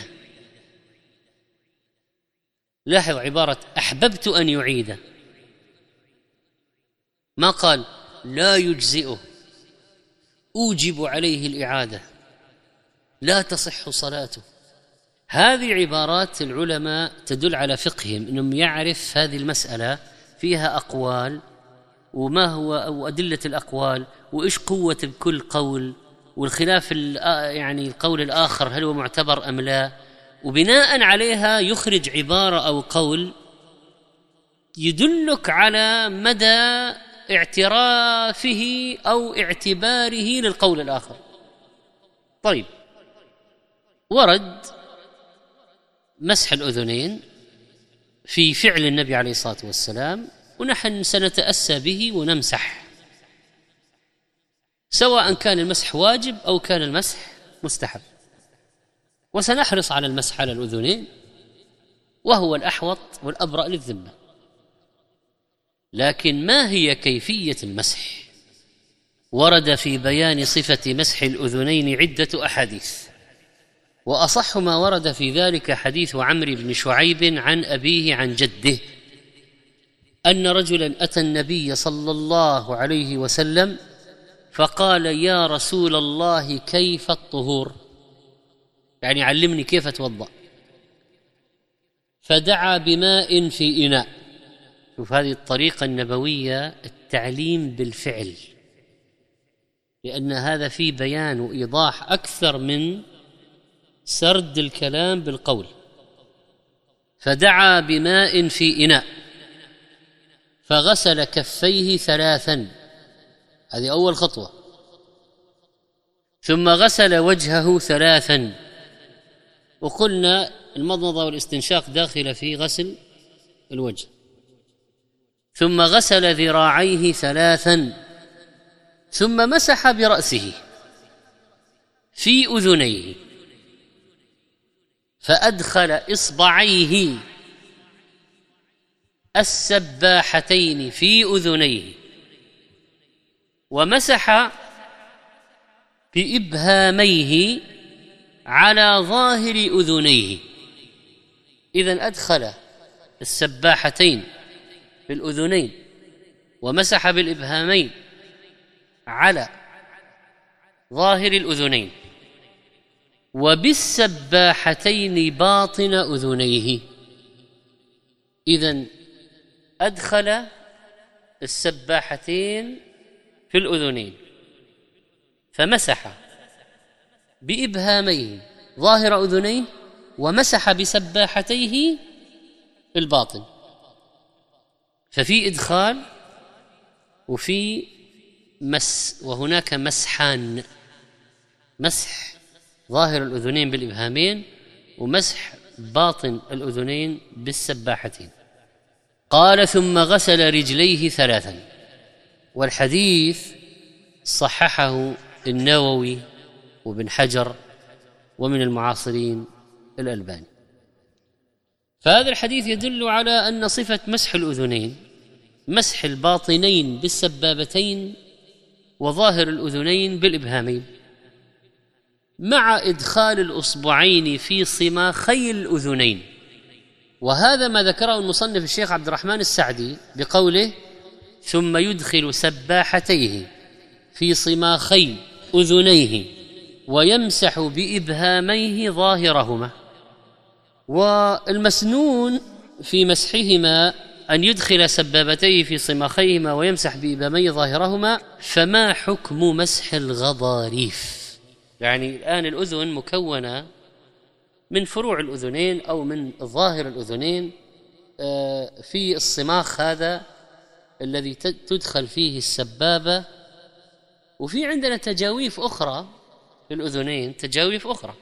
Speaker 2: لاحظ عبارة أحببت أن يعيده، ما قال لا يجزئه، أوجب عليه الإعادة، لا تصح صلاته. هذه عبارات العلماء تدل على فقههم، أنهم يعرف هذه المسألة فيها أقوال، وما هو أو أدلة الأقوال، وإيش قوة كل قول، والخلاف يعني القول الآخر هل هو معتبر أم لا، وبناء عليها يخرج عبارة أو قول يدلك على مدى اعترافه أو اعتباره للقول الآخر. طيب ورد مسح الأذنين في فعل النبي عليه الصلاة والسلام، ونحن سنتأسى به ونمسح، سواء كان المسح واجب أو كان المسح مستحب، وسنحرص على المسح على الأذنين وهو الأحوط والأبرأ للذمة. لكن ما هي كيفية المسح؟ ورد في بيان صفة مسح الأذنين عدة أحاديث، وأصح ما ورد في ذلك حديث عمرو بن شعيب عن أبيه عن جده أن رجلا أتى النبي صلى الله عليه وسلم فقال: يا رسول الله كيف الطهور؟ يعني علمني كيف أتوضأ. فدعا بماء في إناء. شوف هذه الطريقة النبوية، التعليم بالفعل، لأن هذا فيه بيان وإيضاح أكثر من سرد الكلام بالقول. فدعا بماء في إناء فغسل كفيه ثلاثا، هذه أول خطوة. ثم غسل وجهه ثلاثا، وقلنا المضمضة والاستنشاق داخلة في غسل الوجه. ثم غسل ذراعيه ثلاثا، ثم مسح برأسه في أذنيه، فأدخل إصبعيه السباحتين في أذنيه، ومسح بإبهاميه على ظاهر أذنيه. إذن أدخل السباحتين في الأذنين ومسح بالإبهامين على ظاهر الأذنين، وبالسباحتين باطن أذنيه. إذن أدخل السباحتين في الأذنين فمسح بإبهاميه ظاهر أذنيه، ومسح بسباحتيه الباطن. ففي إدخال وفي مس، وهناك مسحان: مسح ظاهر الأذنين بالإبهامين، ومسح باطن الأذنين بالسباحتين. قال: ثم غسل رجليه ثلاثا. والحديث صححه النووي وابن حجر ومن المعاصرين الألباني. فهذا الحديث يدل على أن صفة مسح الأذنين مسح الباطنين بالسبابتين وظاهر الأذنين بالإبهامين، مع إدخال الأصبعين في صماخي الأذنين. وهذا ما ذكره المصنف الشيخ عبد الرحمن السعدي بقوله: ثم يدخل سباحتيه في صماخي أذنيه ويمسح بإبهاميه ظاهرهما. والمسنون في مسحهما أن يدخل سبابتيه في صماخيهما ويمسح بإبهاميه ظاهرهما. فما حكم مسح الغضاريف؟ يعني الآن الأذن مكونة من فروع الأذنين أو من ظاهر الأذنين، في الصماخ هذا الذي تدخل فيه السبابة، وفي عندنا تجاويف أخرى في الأذنين، تجاويف أخرى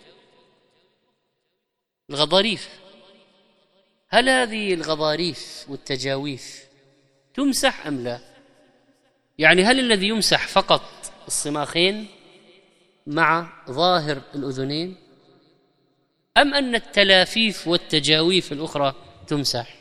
Speaker 2: الغضاريف. هل هذه الغضاريف والتجاويف تمسح أم لا؟ يعني هل الذي يمسح فقط الصماخين مع ظاهر الأذنين، أم أن التلافيف والتجاويف الأخرى تمسح؟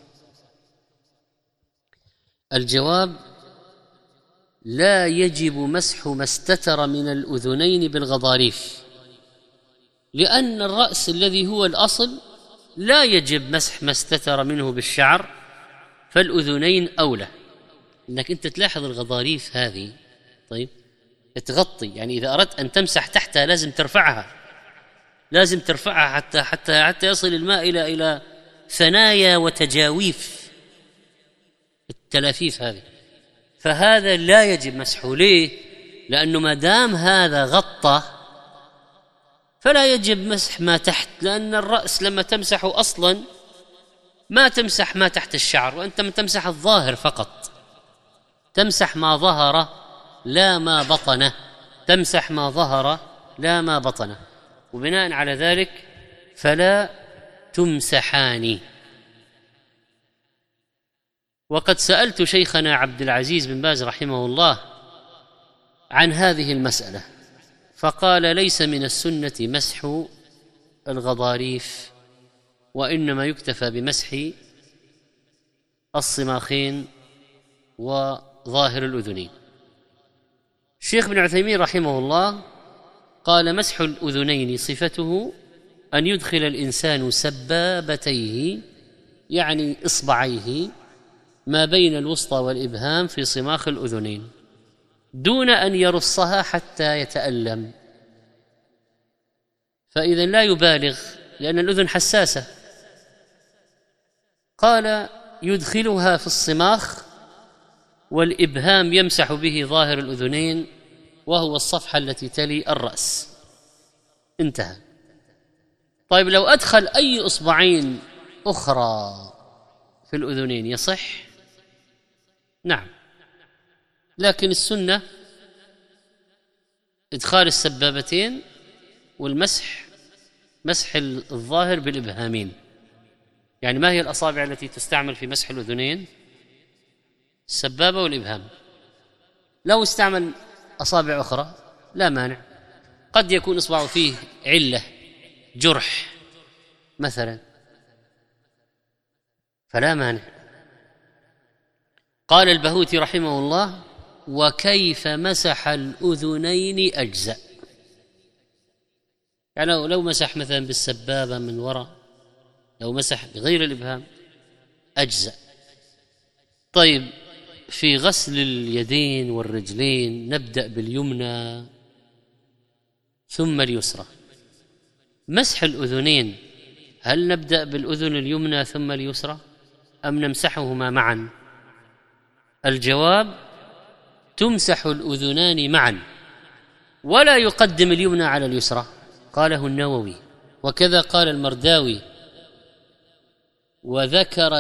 Speaker 2: الجواب: لا يجب مسح ما استتر من الأذنين بالغضاريف، لأن الرأس الذي هو الأصل لا يجب مسح ما استتر منه بالشعر، فالأذنين أولى. إنك أنت تلاحظ الغضاريف هذه، طيب تغطي، يعني إذا أردت أن تمسح تحتها لازم ترفعها، لازم ترفعها حتى حتى حتى يصل الماء إلى إلى ثنايا وتجاويف التلافيف هذه. فهذا لا يجب مسحه. ليه؟ لأنه ما دام هذا غطى فلا يجب مسح ما تحت، لأن الرأس لما تمسحه أصلا ما تمسح ما تحت الشعر، وأنت ما تمسح الظاهر فقط، تمسح ما ظهر لا ما بطنه، تمسح ما ظهر لا ما بطنه. وبناء على ذلك فلا تمسحان. وقد سألت شيخنا عبد العزيز بن باز رحمه الله عن هذه المسألة، فقال: ليس من السنة مسح الغضاريف، وإنما يكتفى بمسح الصماخين وظاهر الأذنين. الشيخ ابن عثيمين رحمه الله قال: مسح الأذنين صفته أن يدخل الإنسان سبابتيه، يعني إصبعيه، ما بين الوسطى والإبهام في صماخ الأذنين دون أن يرصها حتى يتألم. فإذا لا يبالغ، لأن الأذن حساسة. قال: يدخلها في الصماخ والإبهام يمسح به ظاهر الأذنين، وهو الصفحة التي تلي الرأس. انتهى. طيب لو أدخل أي إصبعين أخرى في الأذنين يصح؟ نعم، لكن السنة إدخال السبابتين والمسح، مسح الظاهر بالإبهامين. يعني ما هي الأصابع التي تستعمل في مسح الأذنين؟ السبابة والإبهام. لو استعمل أصابع أخرى لا مانع، قد يكون إصبعه فيه علة، جرح مثلا، فلا مانع. قال البهوتي رحمه الله: وكيف مسح الأذنين أجزأ. يعني لو مسح مثلا بالسبابة من وراء، لو مسح بغير الإبهام أجزأ. طيب، في غسل اليدين والرجلين نبدأ باليمنى ثم اليسرى. مسح الأذنين هل نبدأ بالأذن اليمنى ثم اليسرى أم نمسحهما معا؟ الجواب: تمسح الأذنان معا، ولا يقدم اليمنى على اليسرى. قاله النووي، وكذا قال المرداوي، وذكر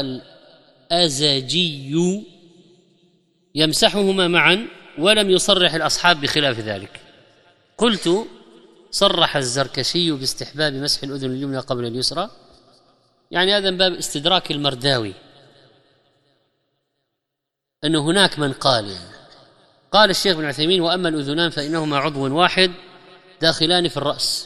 Speaker 2: الأزجي يمسحهما معا، ولم يصرح الأصحاب بخلاف ذلك. قلت: صرح الزركشي باستحباب مسح الأذن اليمنى قبل اليسرى، يعني هذا من باب استدراك المرداوي، أنه هناك من قال يعني. قال الشيخ ابن عثيمين: وأما الأذنان فإنهما عضو واحد داخلان في الرأس،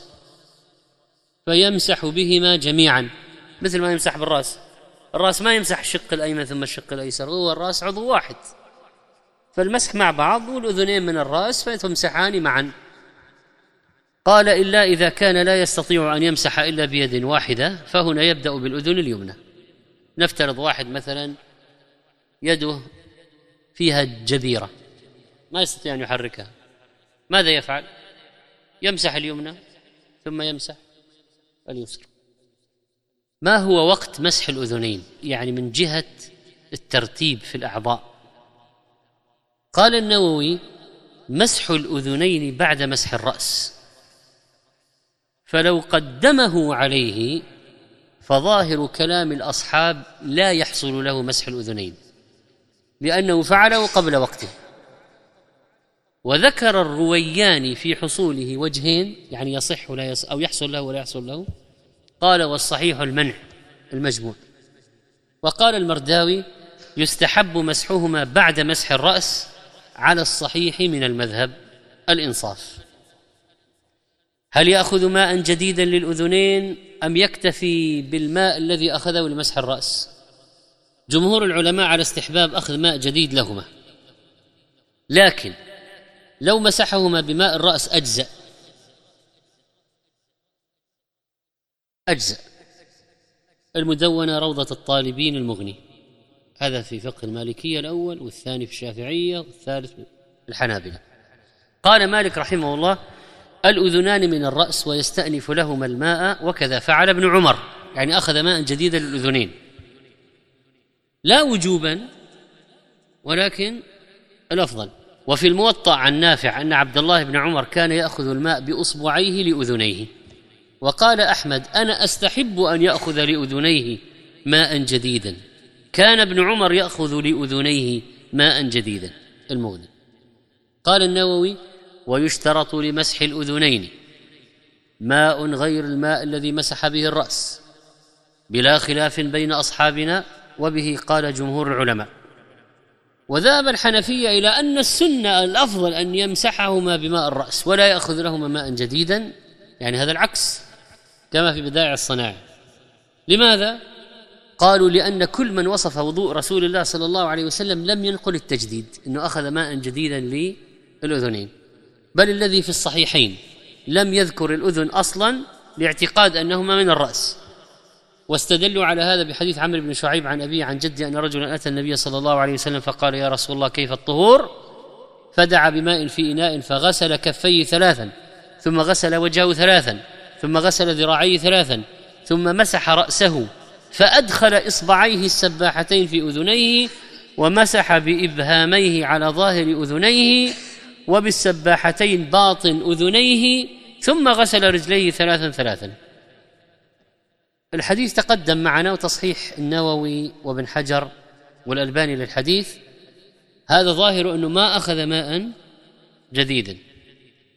Speaker 2: فيمسح بهما جميعا مثل ما يمسح بالرأس. الرأس ما يمسح الشق الأيمن ثم الشق الأيسر، هو الرأس عضو واحد، فالمسح مع بعض، والأذنين من الرأس فتمسحان معا. قال: إلا إذا كان لا يستطيع أن يمسح إلا بيد واحدة، فهنا يبدأ بالأذن اليمنى. نفترض واحد مثلا يده فيها جبيرة ما يستطيع أن يحركها، ماذا يفعل؟ يمسح اليمنى ثم يمسح اليسرى. ما هو وقت مسح الأذنين؟ يعني من جهة الترتيب في الأعضاء. قال النووي: مسح الأذنين بعد مسح الرأس، فلو قدمه عليه فظاهر كلام الأصحاب لا يحصل له مسح الأذنين، لأنه فعله قبل وقته. وذكر الروياني في حصوله وجهين، يعني يصح ولا يصح، أو يحصل له ولا يحصل له. قال: والصحيح المنع المجموع. وقال المرداوي: يستحب مسحهما بعد مسح الرأس على الصحيح من المذهب، الإنصاف. هل يأخذ ماء جديدا للأذنين أم يكتفي بالماء الذي أخذه لمسح الرأس؟ جمهور العلماء على استحباب أخذ ماء جديد لهما، لكن لو مسحهما بماء الرأس أجزأ أجزأ. المدونة روضة الطالبين المغني، هذا في فقه المالكية الأول، والثاني في الشافعية، والثالث في الحنابلة. قال مالك رحمه الله: الأذنان من الرأس ويستأنف لهما الماء، وكذا فعل ابن عمر، يعني أخذ ماء جديدا للأذنين، لا وجوبا ولكن الأفضل. وفي الموطأ عن نافع أن عبد الله بن عمر كان يأخذ الماء بأصبعيه لأذنيه. وقال أحمد: أنا أستحب أن يأخذ لأذنيه ماء جديدا. كان ابن عمر يأخذ لأذنيه ماء جديدا، المغني. قال النووي: ويشترط لمسح الأذنين ماء غير الماء الذي مسح به الرأس، بلا خلاف بين أصحابنا، وبه قال جمهور العلماء. وذهب الحنفية إلى أن السنة الأفضل أن يمسحهما بماء الرأس ولا يأخذ لهما ماء جديدا، يعني هذا العكس كما في بدائع الصناعة. لماذا؟ قالوا: لأن كل من وصف وضوء رسول الله صلى الله عليه وسلم لم ينقل التجديد، أنه أخذ ماء جديدا للأذنين، بل الذي في الصحيحين لم يذكر الأذن أصلا لاعتقاد أنهما من الرأس. واستدلوا على هذا بحديث عمرو بن شعيب عن أبيه عن جده أن رجلا أتى النبي صلى الله عليه وسلم فقال: يا رسول الله كيف الطهور؟ فدعا بماء في إناء فغسل كفيه ثلاثا، ثم غسل وجهه ثلاثا، ثم غسل ذراعيه ثلاثا، ثم مسح رأسه، فأدخل إصبعيه السباحتين في أذنيه، ومسح بإبهاميه على ظاهر أذنيه، وبالسباحتين باطن أذنيه، ثم غسل رجليه ثلاثا ثلاثا. الحديث تقدم معنا، وتصحيح النووي وابن حجر والألباني للحديث هذا ظاهر أنه ما أخذ ماء جديدا.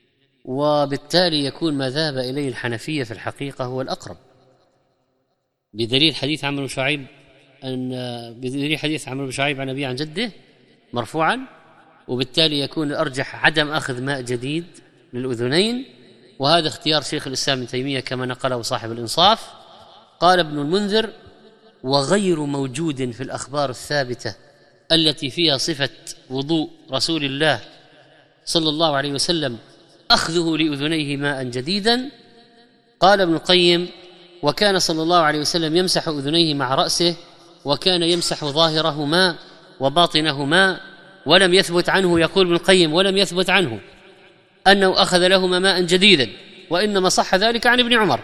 Speaker 2: وبالتالي يكون ما ذهب إليه الحنفية في الحقيقة هو الأقرب، بدليل حديث عمرو بن شعيب أن بدليل حديث عمرو بن شعيب عن أبيه عن جده مرفوعا، وبالتالي يكون الأرجح عدم أخذ ماء جديد للأذنين، وهذا اختيار شيخ الإسلام ابن تيمية كما نقله صاحب الإنصاف. قال ابن المنذر: وغير موجود في الأخبار الثابتة التي فيها صفة وضوء رسول الله صلى الله عليه وسلم أخذه لأذنيه ماء جديدا. قال ابن القيم: وكان صلى الله عليه وسلم يمسح أذنيه مع رأسه، وكان يمسح ظاهرهما وباطنهما، ولم يثبت عنه، يقول ابن القيم: ولم يثبت عنه أنه أخذ لهما ماء جديدا، وإنما صح ذلك عن ابن عمر.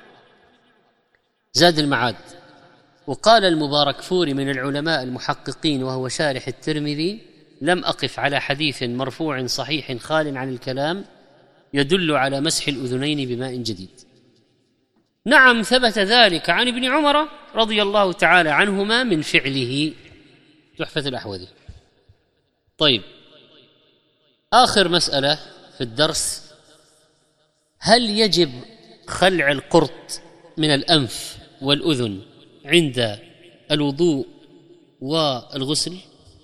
Speaker 2: زاد المعاد. وقال المباركفوري من العلماء المحققين وهو شارح الترمذي: لم أقف على حديث مرفوع صحيح خال عن الكلام يدل على مسح الأذنين بماء جديد. نعم، ثبت ذلك عن ابن عمر رضي الله تعالى عنهما من فعله. تحفة الأحوذي. طيب، آخر مسألة في الدرس: هل يجب خلع القرط من الأنف والأذن عند الوضوء والغسل؟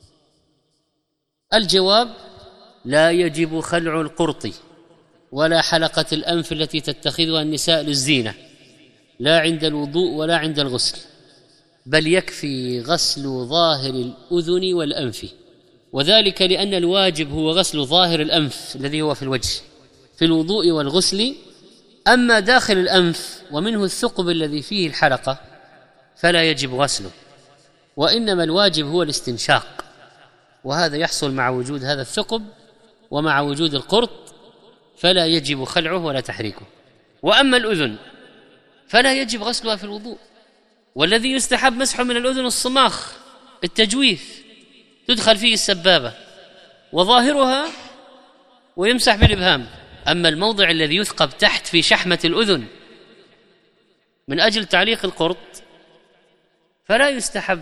Speaker 2: الجواب: لا يجب خلع القرط ولا حلقة الأنف التي تتخذها النساء للزينة، لا عند الوضوء ولا عند الغسل، بل يكفي غسل ظاهر الأذن والأنف، وذلك لأن الواجب هو غسل ظاهر الأنف الذي هو في الوجه في الوضوء والغسل. أما داخل الأنف ومنه الثقب الذي فيه الحلقة فلا يجب غسله، وإنما الواجب هو الاستنشاق، وهذا يحصل مع وجود هذا الثقب ومع وجود القرط، فلا يجب خلعه ولا تحريكه. وأما الأذن فلا يجب غسلها في الوضوء، والذي يستحب مسحه من الأذن الصماخ التجويف، تدخل فيه السبابة وظاهرها ويمسح بالإبهام. أما الموضع الذي يثقب تحت في شحمة الأذن من أجل تعليق القرط فلا يستحب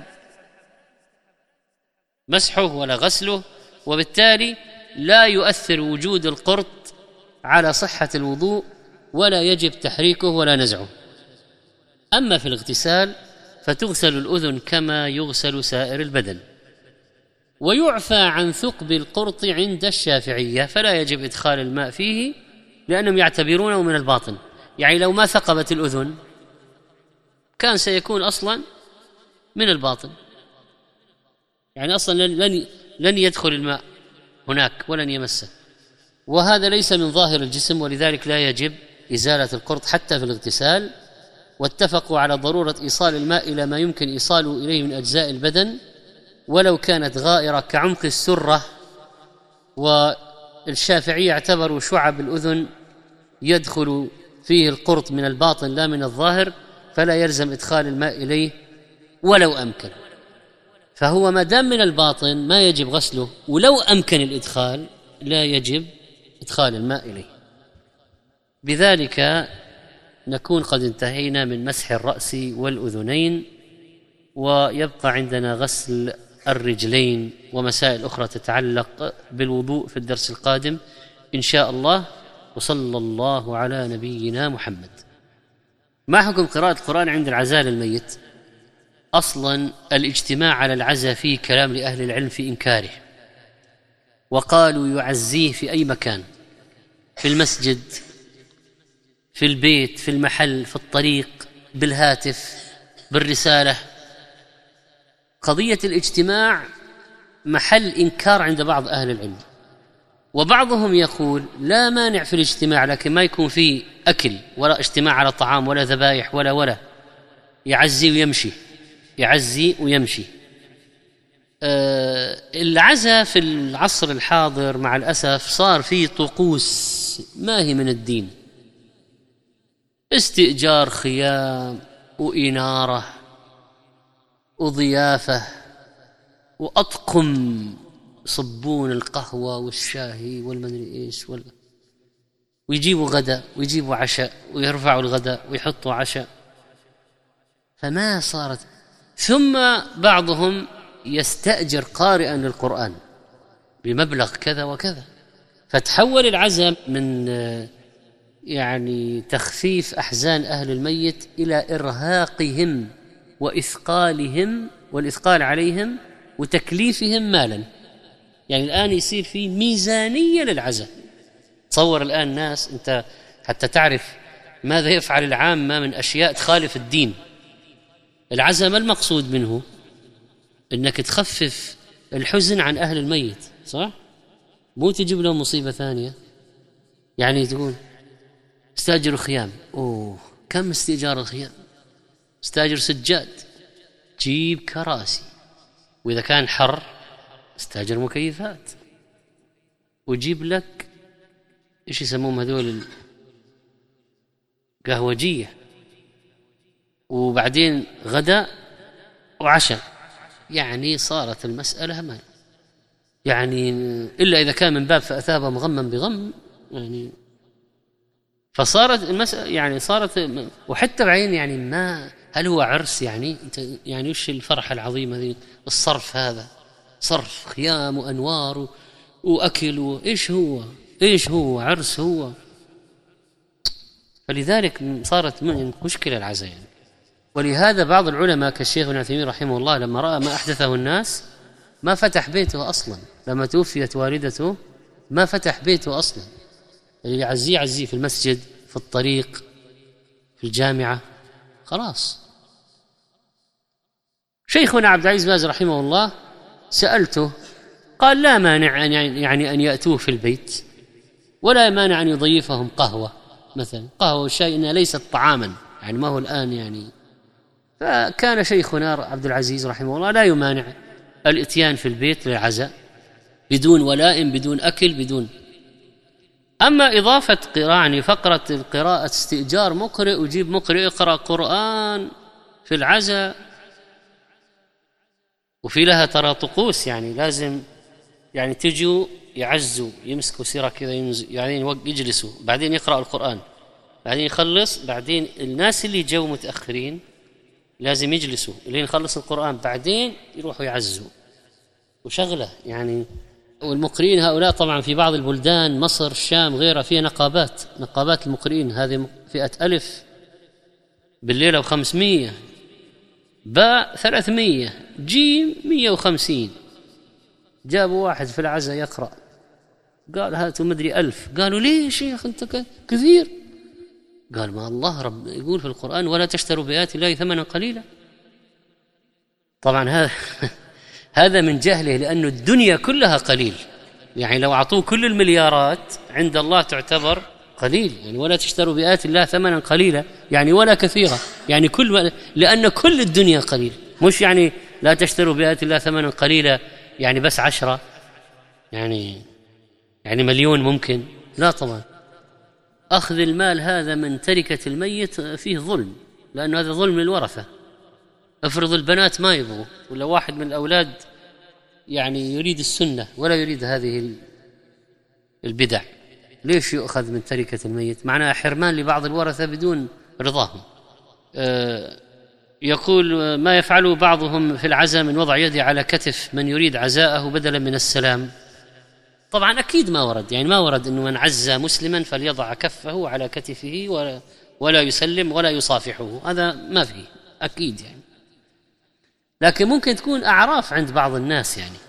Speaker 2: مسحه ولا غسله، وبالتالي لا يؤثر وجود القرط على صحة الوضوء، ولا يجب تحريكه ولا نزعه. أما في الاغتسال فتغسل الأذن كما يغسل سائر البدن، ويعفى عن ثقب القرط عند الشافعية، فلا يجب إدخال الماء فيه لأنهم يعتبرونه من الباطن. يعني لو ما ثقبت الأذن كان سيكون أصلا من الباطن، يعني أصلا لن لن يدخل الماء هناك ولن يمسه، وهذا ليس من ظاهر الجسم، ولذلك لا يجب إزالة القرط حتى في الاغتسال. واتفقوا على ضرورة إيصال الماء إلى ما يمكن إيصاله إليه من أجزاء البدن ولو كانت غائرة كعمق السرة. والشافعية اعتبروا شعب الأذن يدخل فيه القرط من الباطن لا من الظاهر، فلا يلزم إدخال الماء إليه ولو أمكن، فهو ما دام من الباطن ما يجب غسله، ولو أمكن الإدخال لا يجب إدخال الماء إليه. بذلك نكون قد انتهينا من مسح الرأس والأذنين، ويبقى عندنا غسل الرجلين ومسائل أخرى تتعلق بالوضوء في الدرس القادم إن شاء الله. وصلى الله على نبينا محمد. ما حكم قراءة القرآن عند العزاء للميت؟ أصلا الاجتماع على العزاء فيه كلام لأهل العلم في إنكاره، وقالوا يعزيه في أي مكان، في المسجد، في البيت، في المحل، في الطريق، بالهاتف، بالرسالة. قضية الاجتماع محل إنكار عند بعض أهل العلم، وبعضهم يقول لا مانع في الاجتماع لكن ما يكون فيه أكل ولا اجتماع على طعام ولا ذبائح ولا ولا يعزي ويمشي يعزي ويمشي. أه العزاء في العصر الحاضر مع الأسف صار فيه طقوس ما هي من الدين، استئجار خيام وإنارة وضيافة وأطقم يصبون القهوة والشاهي والمدري إيش وال... ويجيبوا غداء ويجيبوا عشاء ويرفعوا الغداء ويحطوا عشاء، فما صارت. ثم بعضهم يستأجر قارئا للقرآن بمبلغ كذا وكذا، فتحول العزاء من يعني تخفيف أحزان أهل الميت إلى إرهاقهم وإثقالهم والإثقال عليهم وتكليفهم مالا. يعني الآن يصير في ميزانية للعزاء. تصور الآن ناس، أنت حتى تعرف ماذا يفعل العامة من أشياء تخالف الدين. العزاء ما المقصود منه؟ إنك تخفف الحزن عن أهل الميت، صح؟ مو تجيب لهم مصيبة ثانية. يعني تقول استاجروا خيام، أوه كم استئجار الخيام؟ استاجر سجاد، جيب كراسي، وإذا كان حر استاجر مكيفات، وجيب لك إيش يسموهم هذول القهوجية، وبعدين غداء وعشاء. يعني صارت المسألة مال، يعني إلا إذا كان من باب فأثاب مغما بغم، يعني فصارت المسألة يعني صارت. وحتى بعدين يعني ما هل هو عرس؟ يعني يعني وش الفرحة العظيمة هذه؟ الصرف هذا صرف خيام وأنوار وأكل وإيش هو إيش هو عرس هو. فلذلك صارت مشكلة العزاء يعني. ولهذا بعض العلماء كالشيخ ابن عثيمين رحمه الله لما رأى ما أحدثه الناس ما فتح بيته أصلا. لما توفيت والدته ما فتح بيته أصلا، اللي يعزيه يعزيه في المسجد، في الطريق، في الجامعة، خلاص. شيخنا عبد العزيز باز رحمه الله سألته قال لا مانع أن يعني أن يأتوه في البيت، ولا مانع أن يضيفهم قهوة مثلا. قهوة والشاي إنها ليست طعاما، يعني ما هو الآن يعني. فكان شيخنا عبد العزيز رحمه الله لا يمانع الاتيان في البيت للعزاء بدون ولائم، بدون أكل، بدون. أما إضافة قراءة يعني فقرة القراءة استئجار مقرئ وجيب مقرئ يقرأ قرآن في العزاء، وفي لها ترى طقوس، يعني لازم يعني تجوا يعزوا يمسكوا سيرة كذا يعني يجلسوا، بعدين يقرأ القرآن، بعدين يخلص، بعدين الناس اللي جو متأخرين لازم يجلسوا اللي يخلص القرآن، بعدين يروحوا يعزوا وشغله يعني. والمقرئين هؤلاء طبعا في بعض البلدان مصر الشام غيرها فيها نقابات، نقابات المقرئين هذه فئة ألف بالليلة وخمسمية، باء ثلاثمية، جيم مية وخمسين. جابوا واحد في العزاء يقرأ قال هاتوا مدري ألف. قالوا ليه يا شيخ أنت كثير؟ قال ما الله رب يقول في القرآن ولا تشتروا بآيات الله ثمنا قليلا. طبعا هذا هذا من جهله، لأن الدنيا كلها قليل، يعني لو أعطوه كل المليارات عند الله تعتبر قليل. يعني ولا تشتروا بآيات الله ثمنا قليلا يعني ولا كثيرة، يعني كل، لأن كل الدنيا قليل، مش يعني لا تشتروا بآيات الله ثمنا قليلا يعني بس عشرة يعني يعني مليون ممكن، لا طبعا. أخذ المال هذا من تركة الميت فيه ظلم، لأنه هذا ظلم للورثة. افرض البنات ما يبغوا، ولا واحد من الأولاد يعني يريد السنة ولا يريد هذه البدع، ليش يؤخذ من تركة الميت؟ معناها حرمان لبعض الورثة بدون رضاهم. أه يقول ما يفعله بعضهم في العزاء من وضع يده على كتف من يريد عزاءه بدلا من السلام. طبعا أكيد ما ورد، يعني ما ورد أنه من عزى مسلما فليضع كفه على كتفه ولا, ولا يسلم ولا يصافحه، هذا ما فيه أكيد يعني. لكن ممكن تكون أعراف عند بعض الناس يعني.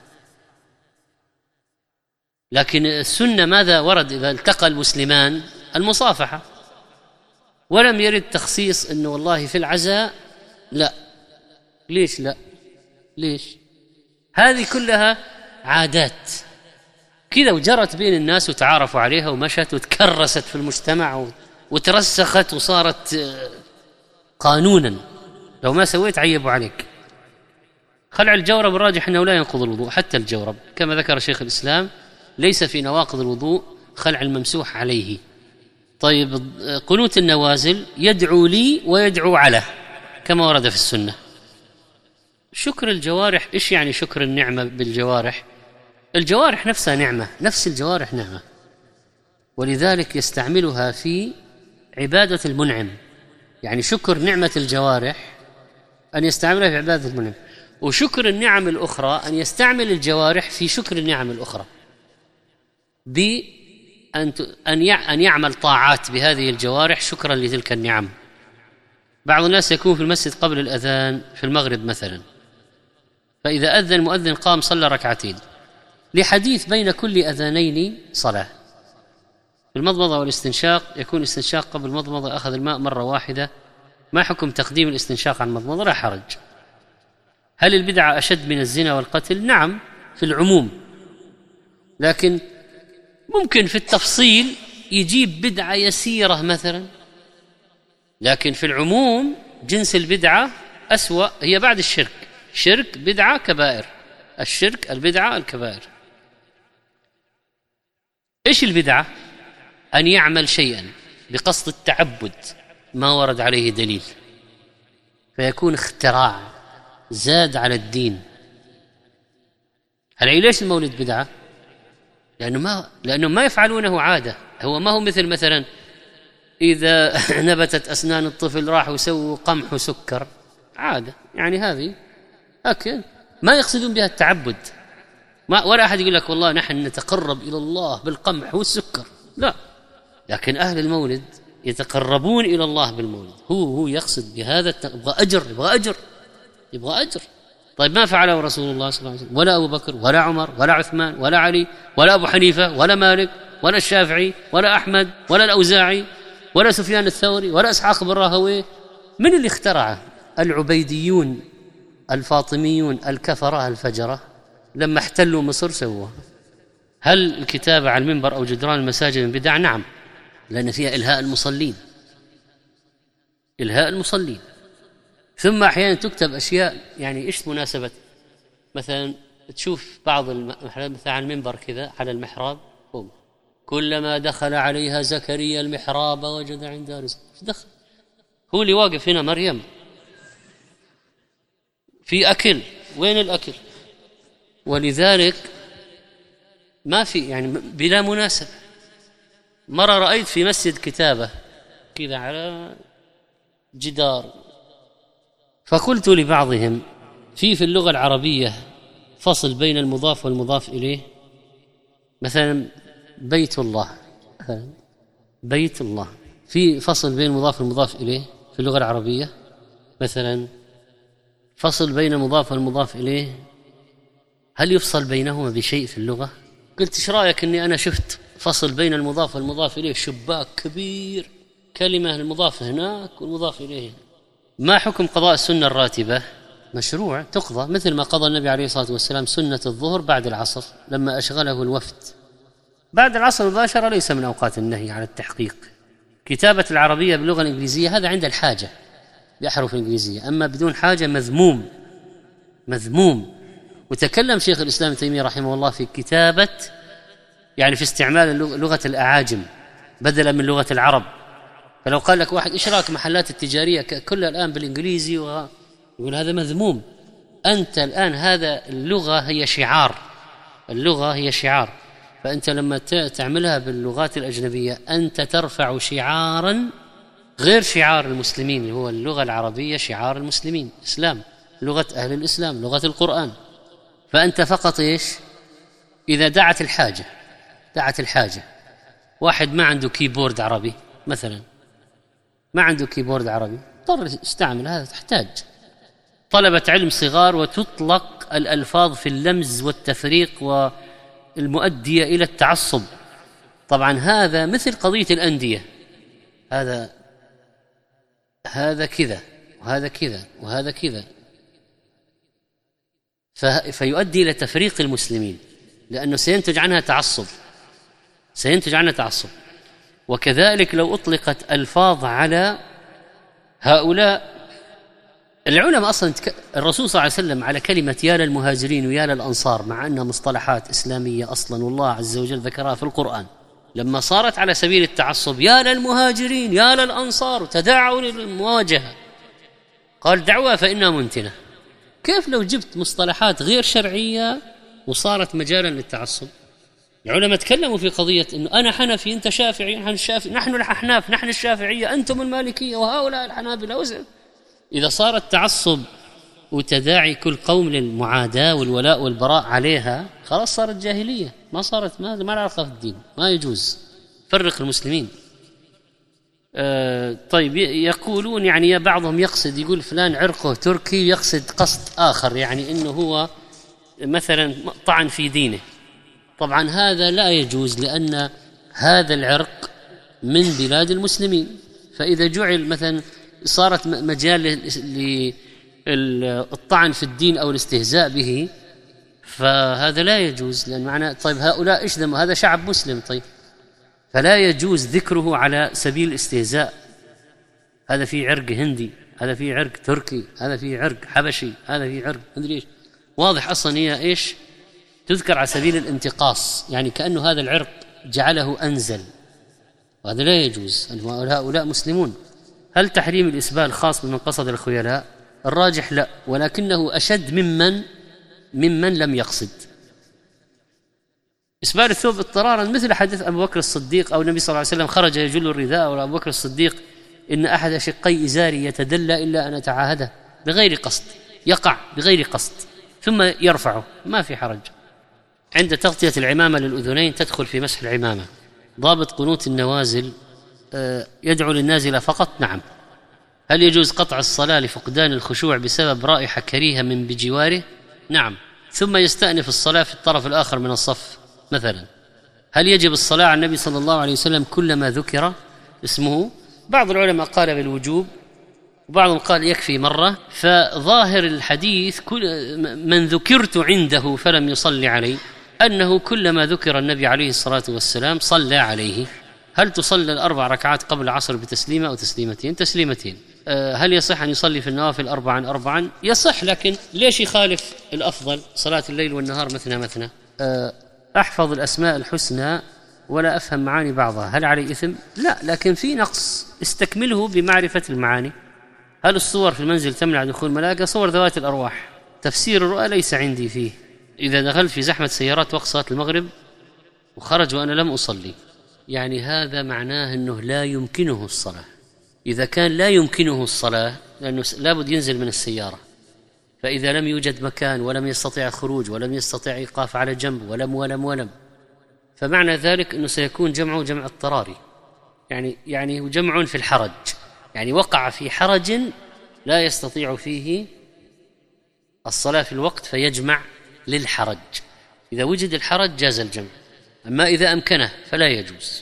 Speaker 2: لكن السنة ماذا ورد إذا التقى المسلمان؟ المصافحة. ولم يرد تخصيص أنه والله في العزاء لا. ليش لا؟ ليش؟ هذه كلها عادات كذا وجرت بين الناس وتعارفوا عليها ومشت وتكرست في المجتمع وترسخت وصارت قانونا، لو ما سويت عيبوا عليك. خلع الجورب الراجح أنه لا ينقض الوضوء، حتى الجورب كما ذكر شيخ الإسلام ليس في نواقض الوضوء خلع الممسوح عليه. طيب قنوت النوازل يدعو لي ويدعو على كما ورد في السنة. شكر الجوارح، إيش يعني شكر النعمة بالجوارح؟ الجوارح نفسها نعمة، نفس الجوارح نعمة، ولذلك يستعملها في عبادة المنعم. يعني شكر نعمة الجوارح أن يستعملها في عبادة المنعم، وشكر النعم الأخرى أن يستعمل الجوارح في شكر النعم الأخرى أن أن يعمل طاعات بهذه الجوارح شكرا لتلك النعم. بعض الناس يكون في المسجد قبل الأذان في المغرب مثلا، فإذا أذن المؤذن قام صلى ركعتين، لحديث بين كل أذانين صلاة. في المضمضة والاستنشاق يكون الاستنشاق قبل المضمضة، أخذ الماء مرة واحدة، ما حكم تقديم الاستنشاق عن المضمضة؟ لا حرج. هل البدعة أشد من الزنا والقتل؟ نعم في العموم، لكن ممكن في التفصيل يجيب بدعة يسيرة مثلا، لكن في العموم جنس البدعة أسوأ، هي بعد الشرك. شرك بدعة كبائر، الشرك البدعة الكبائر. إيش البدعة؟ أن يعمل شيئا بقصد التعبد ما ورد عليه دليل، فيكون اختراع زاد على الدين. هل ليش المولد بدعة؟ لأنه ما لأنه ما يفعلونه عادة. هو ما هو مثل مثلا إذا نبتت أسنان الطفل راحوا يسووا قمح وسكر، عادة يعني هذه أكل، ما يقصدون بها التعبد. ما ولا أحد يقول لك والله نحن نتقرب إلى الله بالقمح والسكر، لا. لكن أهل المولد يتقربون إلى الله بالمولد، هو هو يقصد بهذا يبغى أجر، يبغى أجر يبغى أجر. طيب ما فعله رسول الله صلى الله عليه وسلم، ولا أبو بكر ولا عمر ولا عثمان ولا علي ولا أبو حنيفة ولا مالك ولا الشافعي ولا أحمد ولا الأوزاعي ولا سفيان الثوري ولا إسحاق بن راهويه. من اللي اخترعه؟ العبيديون الفاطميون الكفرة الفجرة لما احتلوا مصر سووها. هل الكتابة على المنبر أو جدران المساجد من بدع؟ نعم، لأن فيها إلهاء المصلين، إلهاء المصلين. ثم أحيانا تكتب أشياء يعني إيش مناسبة، مثلا تشوف بعض المحراب مثلا على المنبر كذا على المحراب، هم كلما دخل عليها زكريا المحراب وجد عندها رزق. دخل هو اللي واقف هنا مريم في أكل، وين الأكل؟ ولذلك ما في يعني بلا مناسبة. مرة رأيت في مسجد كتابة كذا على جدار، فقلت لبعضهم في في اللغة العربية فصل بين المضاف والمضاف إليه، مثلا بيت الله، بيت الله في فصل بين المضاف والمضاف إليه في اللغة العربية؟ مثلا فصل بين المضاف والمضاف إليه، هل يفصل بينهما بشيء في اللغة؟ قلت ايش رايك اني انا شفت فصل بين المضاف والمضاف اليه، شباك كبير، كلمه المضاف هناك والمضاف اليه. ما حكم قضاء السنه الراتبه؟ مشروع تقضى، مثل ما قضى النبي عليه الصلاه والسلام سنه الظهر بعد العصر لما اشغله الوفد. بعد العصر مباشره ليس من اوقات النهي على التحقيق. كتابه العربيه باللغه الانجليزيه هذا عند الحاجه باحرف انجليزيه، اما بدون حاجه مذموم مذموم. وتكلم شيخ الإسلام ابن تيمية رحمه الله في كتابة يعني في استعمال لغة الأعاجم بدلا من لغة العرب. فلو قال لك واحد إيش رأيك محلات التجارية كلها الآن بالإنجليزي و... يقول هذا مذموم. أنت الآن هذا اللغة هي شعار، اللغة هي شعار، فأنت لما تعملها باللغات الأجنبية أنت ترفع شعارا غير شعار المسلمين، اللي هو اللغة العربية شعار المسلمين، إسلام، لغة أهل الإسلام، لغة القرآن. فأنت فقط إيش؟ إذا دعت الحاجة دعت الحاجة واحد ما عنده كيبورد عربي مثلا، ما عنده كيبورد عربي، اضطر يستعمل هذا، تحتاج طلبة علم صغار وتطلق الألفاظ في اللمز والتفريق والمؤدية إلى التعصب. طبعا هذا مثل قضية الأندية، هذا هذا كذا وهذا كذا وهذا كذا، فيؤدي إلى تفريق المسلمين، لأنه سينتج عنها تعصب سينتج عنها تعصب. وكذلك لو أطلقت ألفاظ على هؤلاء العلماء، أصلا الرسول صلى الله عليه وسلم على كلمة يا للمهاجرين ويا للأنصار، مع أنها مصطلحات إسلامية أصلا والله عز وجل ذكرها في القرآن، لما صارت على سبيل التعصب يا للمهاجرين يا للأنصار تداعوا للمواجهة، قال دعوة فإنها منتنة. كيف لو جبت مصطلحات غير شرعية وصارت مجالا للتعصب؟ العلماء تكلموا في قضية إنه أنا حنفي أنت شافعي، نحن الشافعي، نحن الأحناف، نحن الشافعية، أنتم المالكية وهؤلاء الحنابلة. وزن إذا صار التعصب وتداعي كل قوم للمعاداة والولاء والبراء عليها، خلاص صارت جاهلية، ما صارت ما ما لها علاقة في الدين، ما يجوز. فرق المسلمين. آه طيب يقولون يعني بعضهم يقصد يقول فلان عرقه تركي، يقصد قصد آخر، يعني إنه هو مثلا طعن في دينه. طبعا هذا لا يجوز، لأن هذا العرق من بلاد المسلمين، فإذا جعل مثلا صارت مجال للطعن في الدين أو الاستهزاء به، فهذا لا يجوز. لأن معنى طيب هؤلاء إيش ذم؟ هذا شعب مسلم، طيب فلا يجوز ذكره على سبيل الاستهزاء. هذا فيه عرق هندي، هذا فيه عرق تركي، هذا فيه عرق حبشي، هذا فيه عرق مدري إيش. واضح أصلا هي إيش تذكر على سبيل الانتقاص، يعني كأنه هذا العرق جعله أنزل، وهذا لا يجوز. هؤلاء مسلمون. هل تحريم الإسبال خاص بمن قصد الخيلاء؟ الراجح لا، ولكنه أشد ممن ممن لم يقصد. إسبال الثوب اضطرارا مثل حديث أبو بكر الصديق، أو النبي صلى الله عليه وسلم خرج يجل الرداء، أو أبو بكر الصديق إن أحد شقي إزاري يتدلى إلا أن أتعاهده، بغير قصد، يقع بغير قصد ثم يرفعه، ما في حرج. عند تغطية العمامة للأذنين تدخل في مسح العمامة. ضابط قنوت النوازل يدعو للنازلة فقط؟ نعم. هل يجوز قطع الصلاة لفقدان الخشوع بسبب رائحة كريهة من بجواره؟ نعم. ثم يستأنف الصلاة في الطرف الآخر من الصف مثلا. هل يجب الصلاة على النبي صلى الله عليه وسلم كلما ذكر اسمه؟ بعض العلماء قال بالوجوب، وبعضهم قال يكفي مرة. فظاهر الحديث كل من ذكرت عنده فلم يصلي عليه أنه كلما ذكر النبي عليه الصلاة والسلام صلى عليه. هل تصلى الأربع ركعات قبل العصر بتسليمة أو تسليمتين؟ تسليمتين. أه هل يصح أن يصلي في النوافل أربعا أربعا؟ يصح، لكن ليش يخالف الأفضل صلاة الليل والنهار مثنى مثنى؟ أه أحفظ الأسماء الحسنى ولا أفهم معاني بعضها، هل علي إثم؟ لا، لكن في نقص، استكمله بمعرفة المعاني. هل الصور في المنزل تمنع دخول الملائكة؟ صور ذوات الأرواح. تفسير الرؤى ليس عندي فيه. إذا دخلت في زحمة سيارات وقت صلاة المغرب وخرج وأنا لم أصلي، يعني هذا معناه أنه لا يمكنه الصلاة. إذا كان لا يمكنه الصلاة لأنه لابد ينزل من السيارة، فإذا لم يوجد مكان ولم يستطيع الخروج ولم يستطيع إيقاف على جنب ولم ولم ولم فمعنى ذلك أنه سيكون جمعه جمع اضطراري، يعني يعني جمع في الحرج، يعني وقع في حرج لا يستطيع فيه الصلاة في الوقت فيجمع للحرج. إذا وجد الحرج جاز الجمع، أما إذا أمكنه فلا يجوز،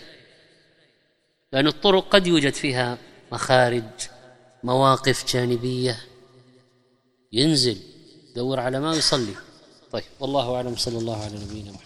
Speaker 2: لأن الطرق قد يوجد فيها مخارج، مواقف جانبية، ينزل دور على ما يصلي. طيب والله أعلم، صلى الله على نبينا محمد.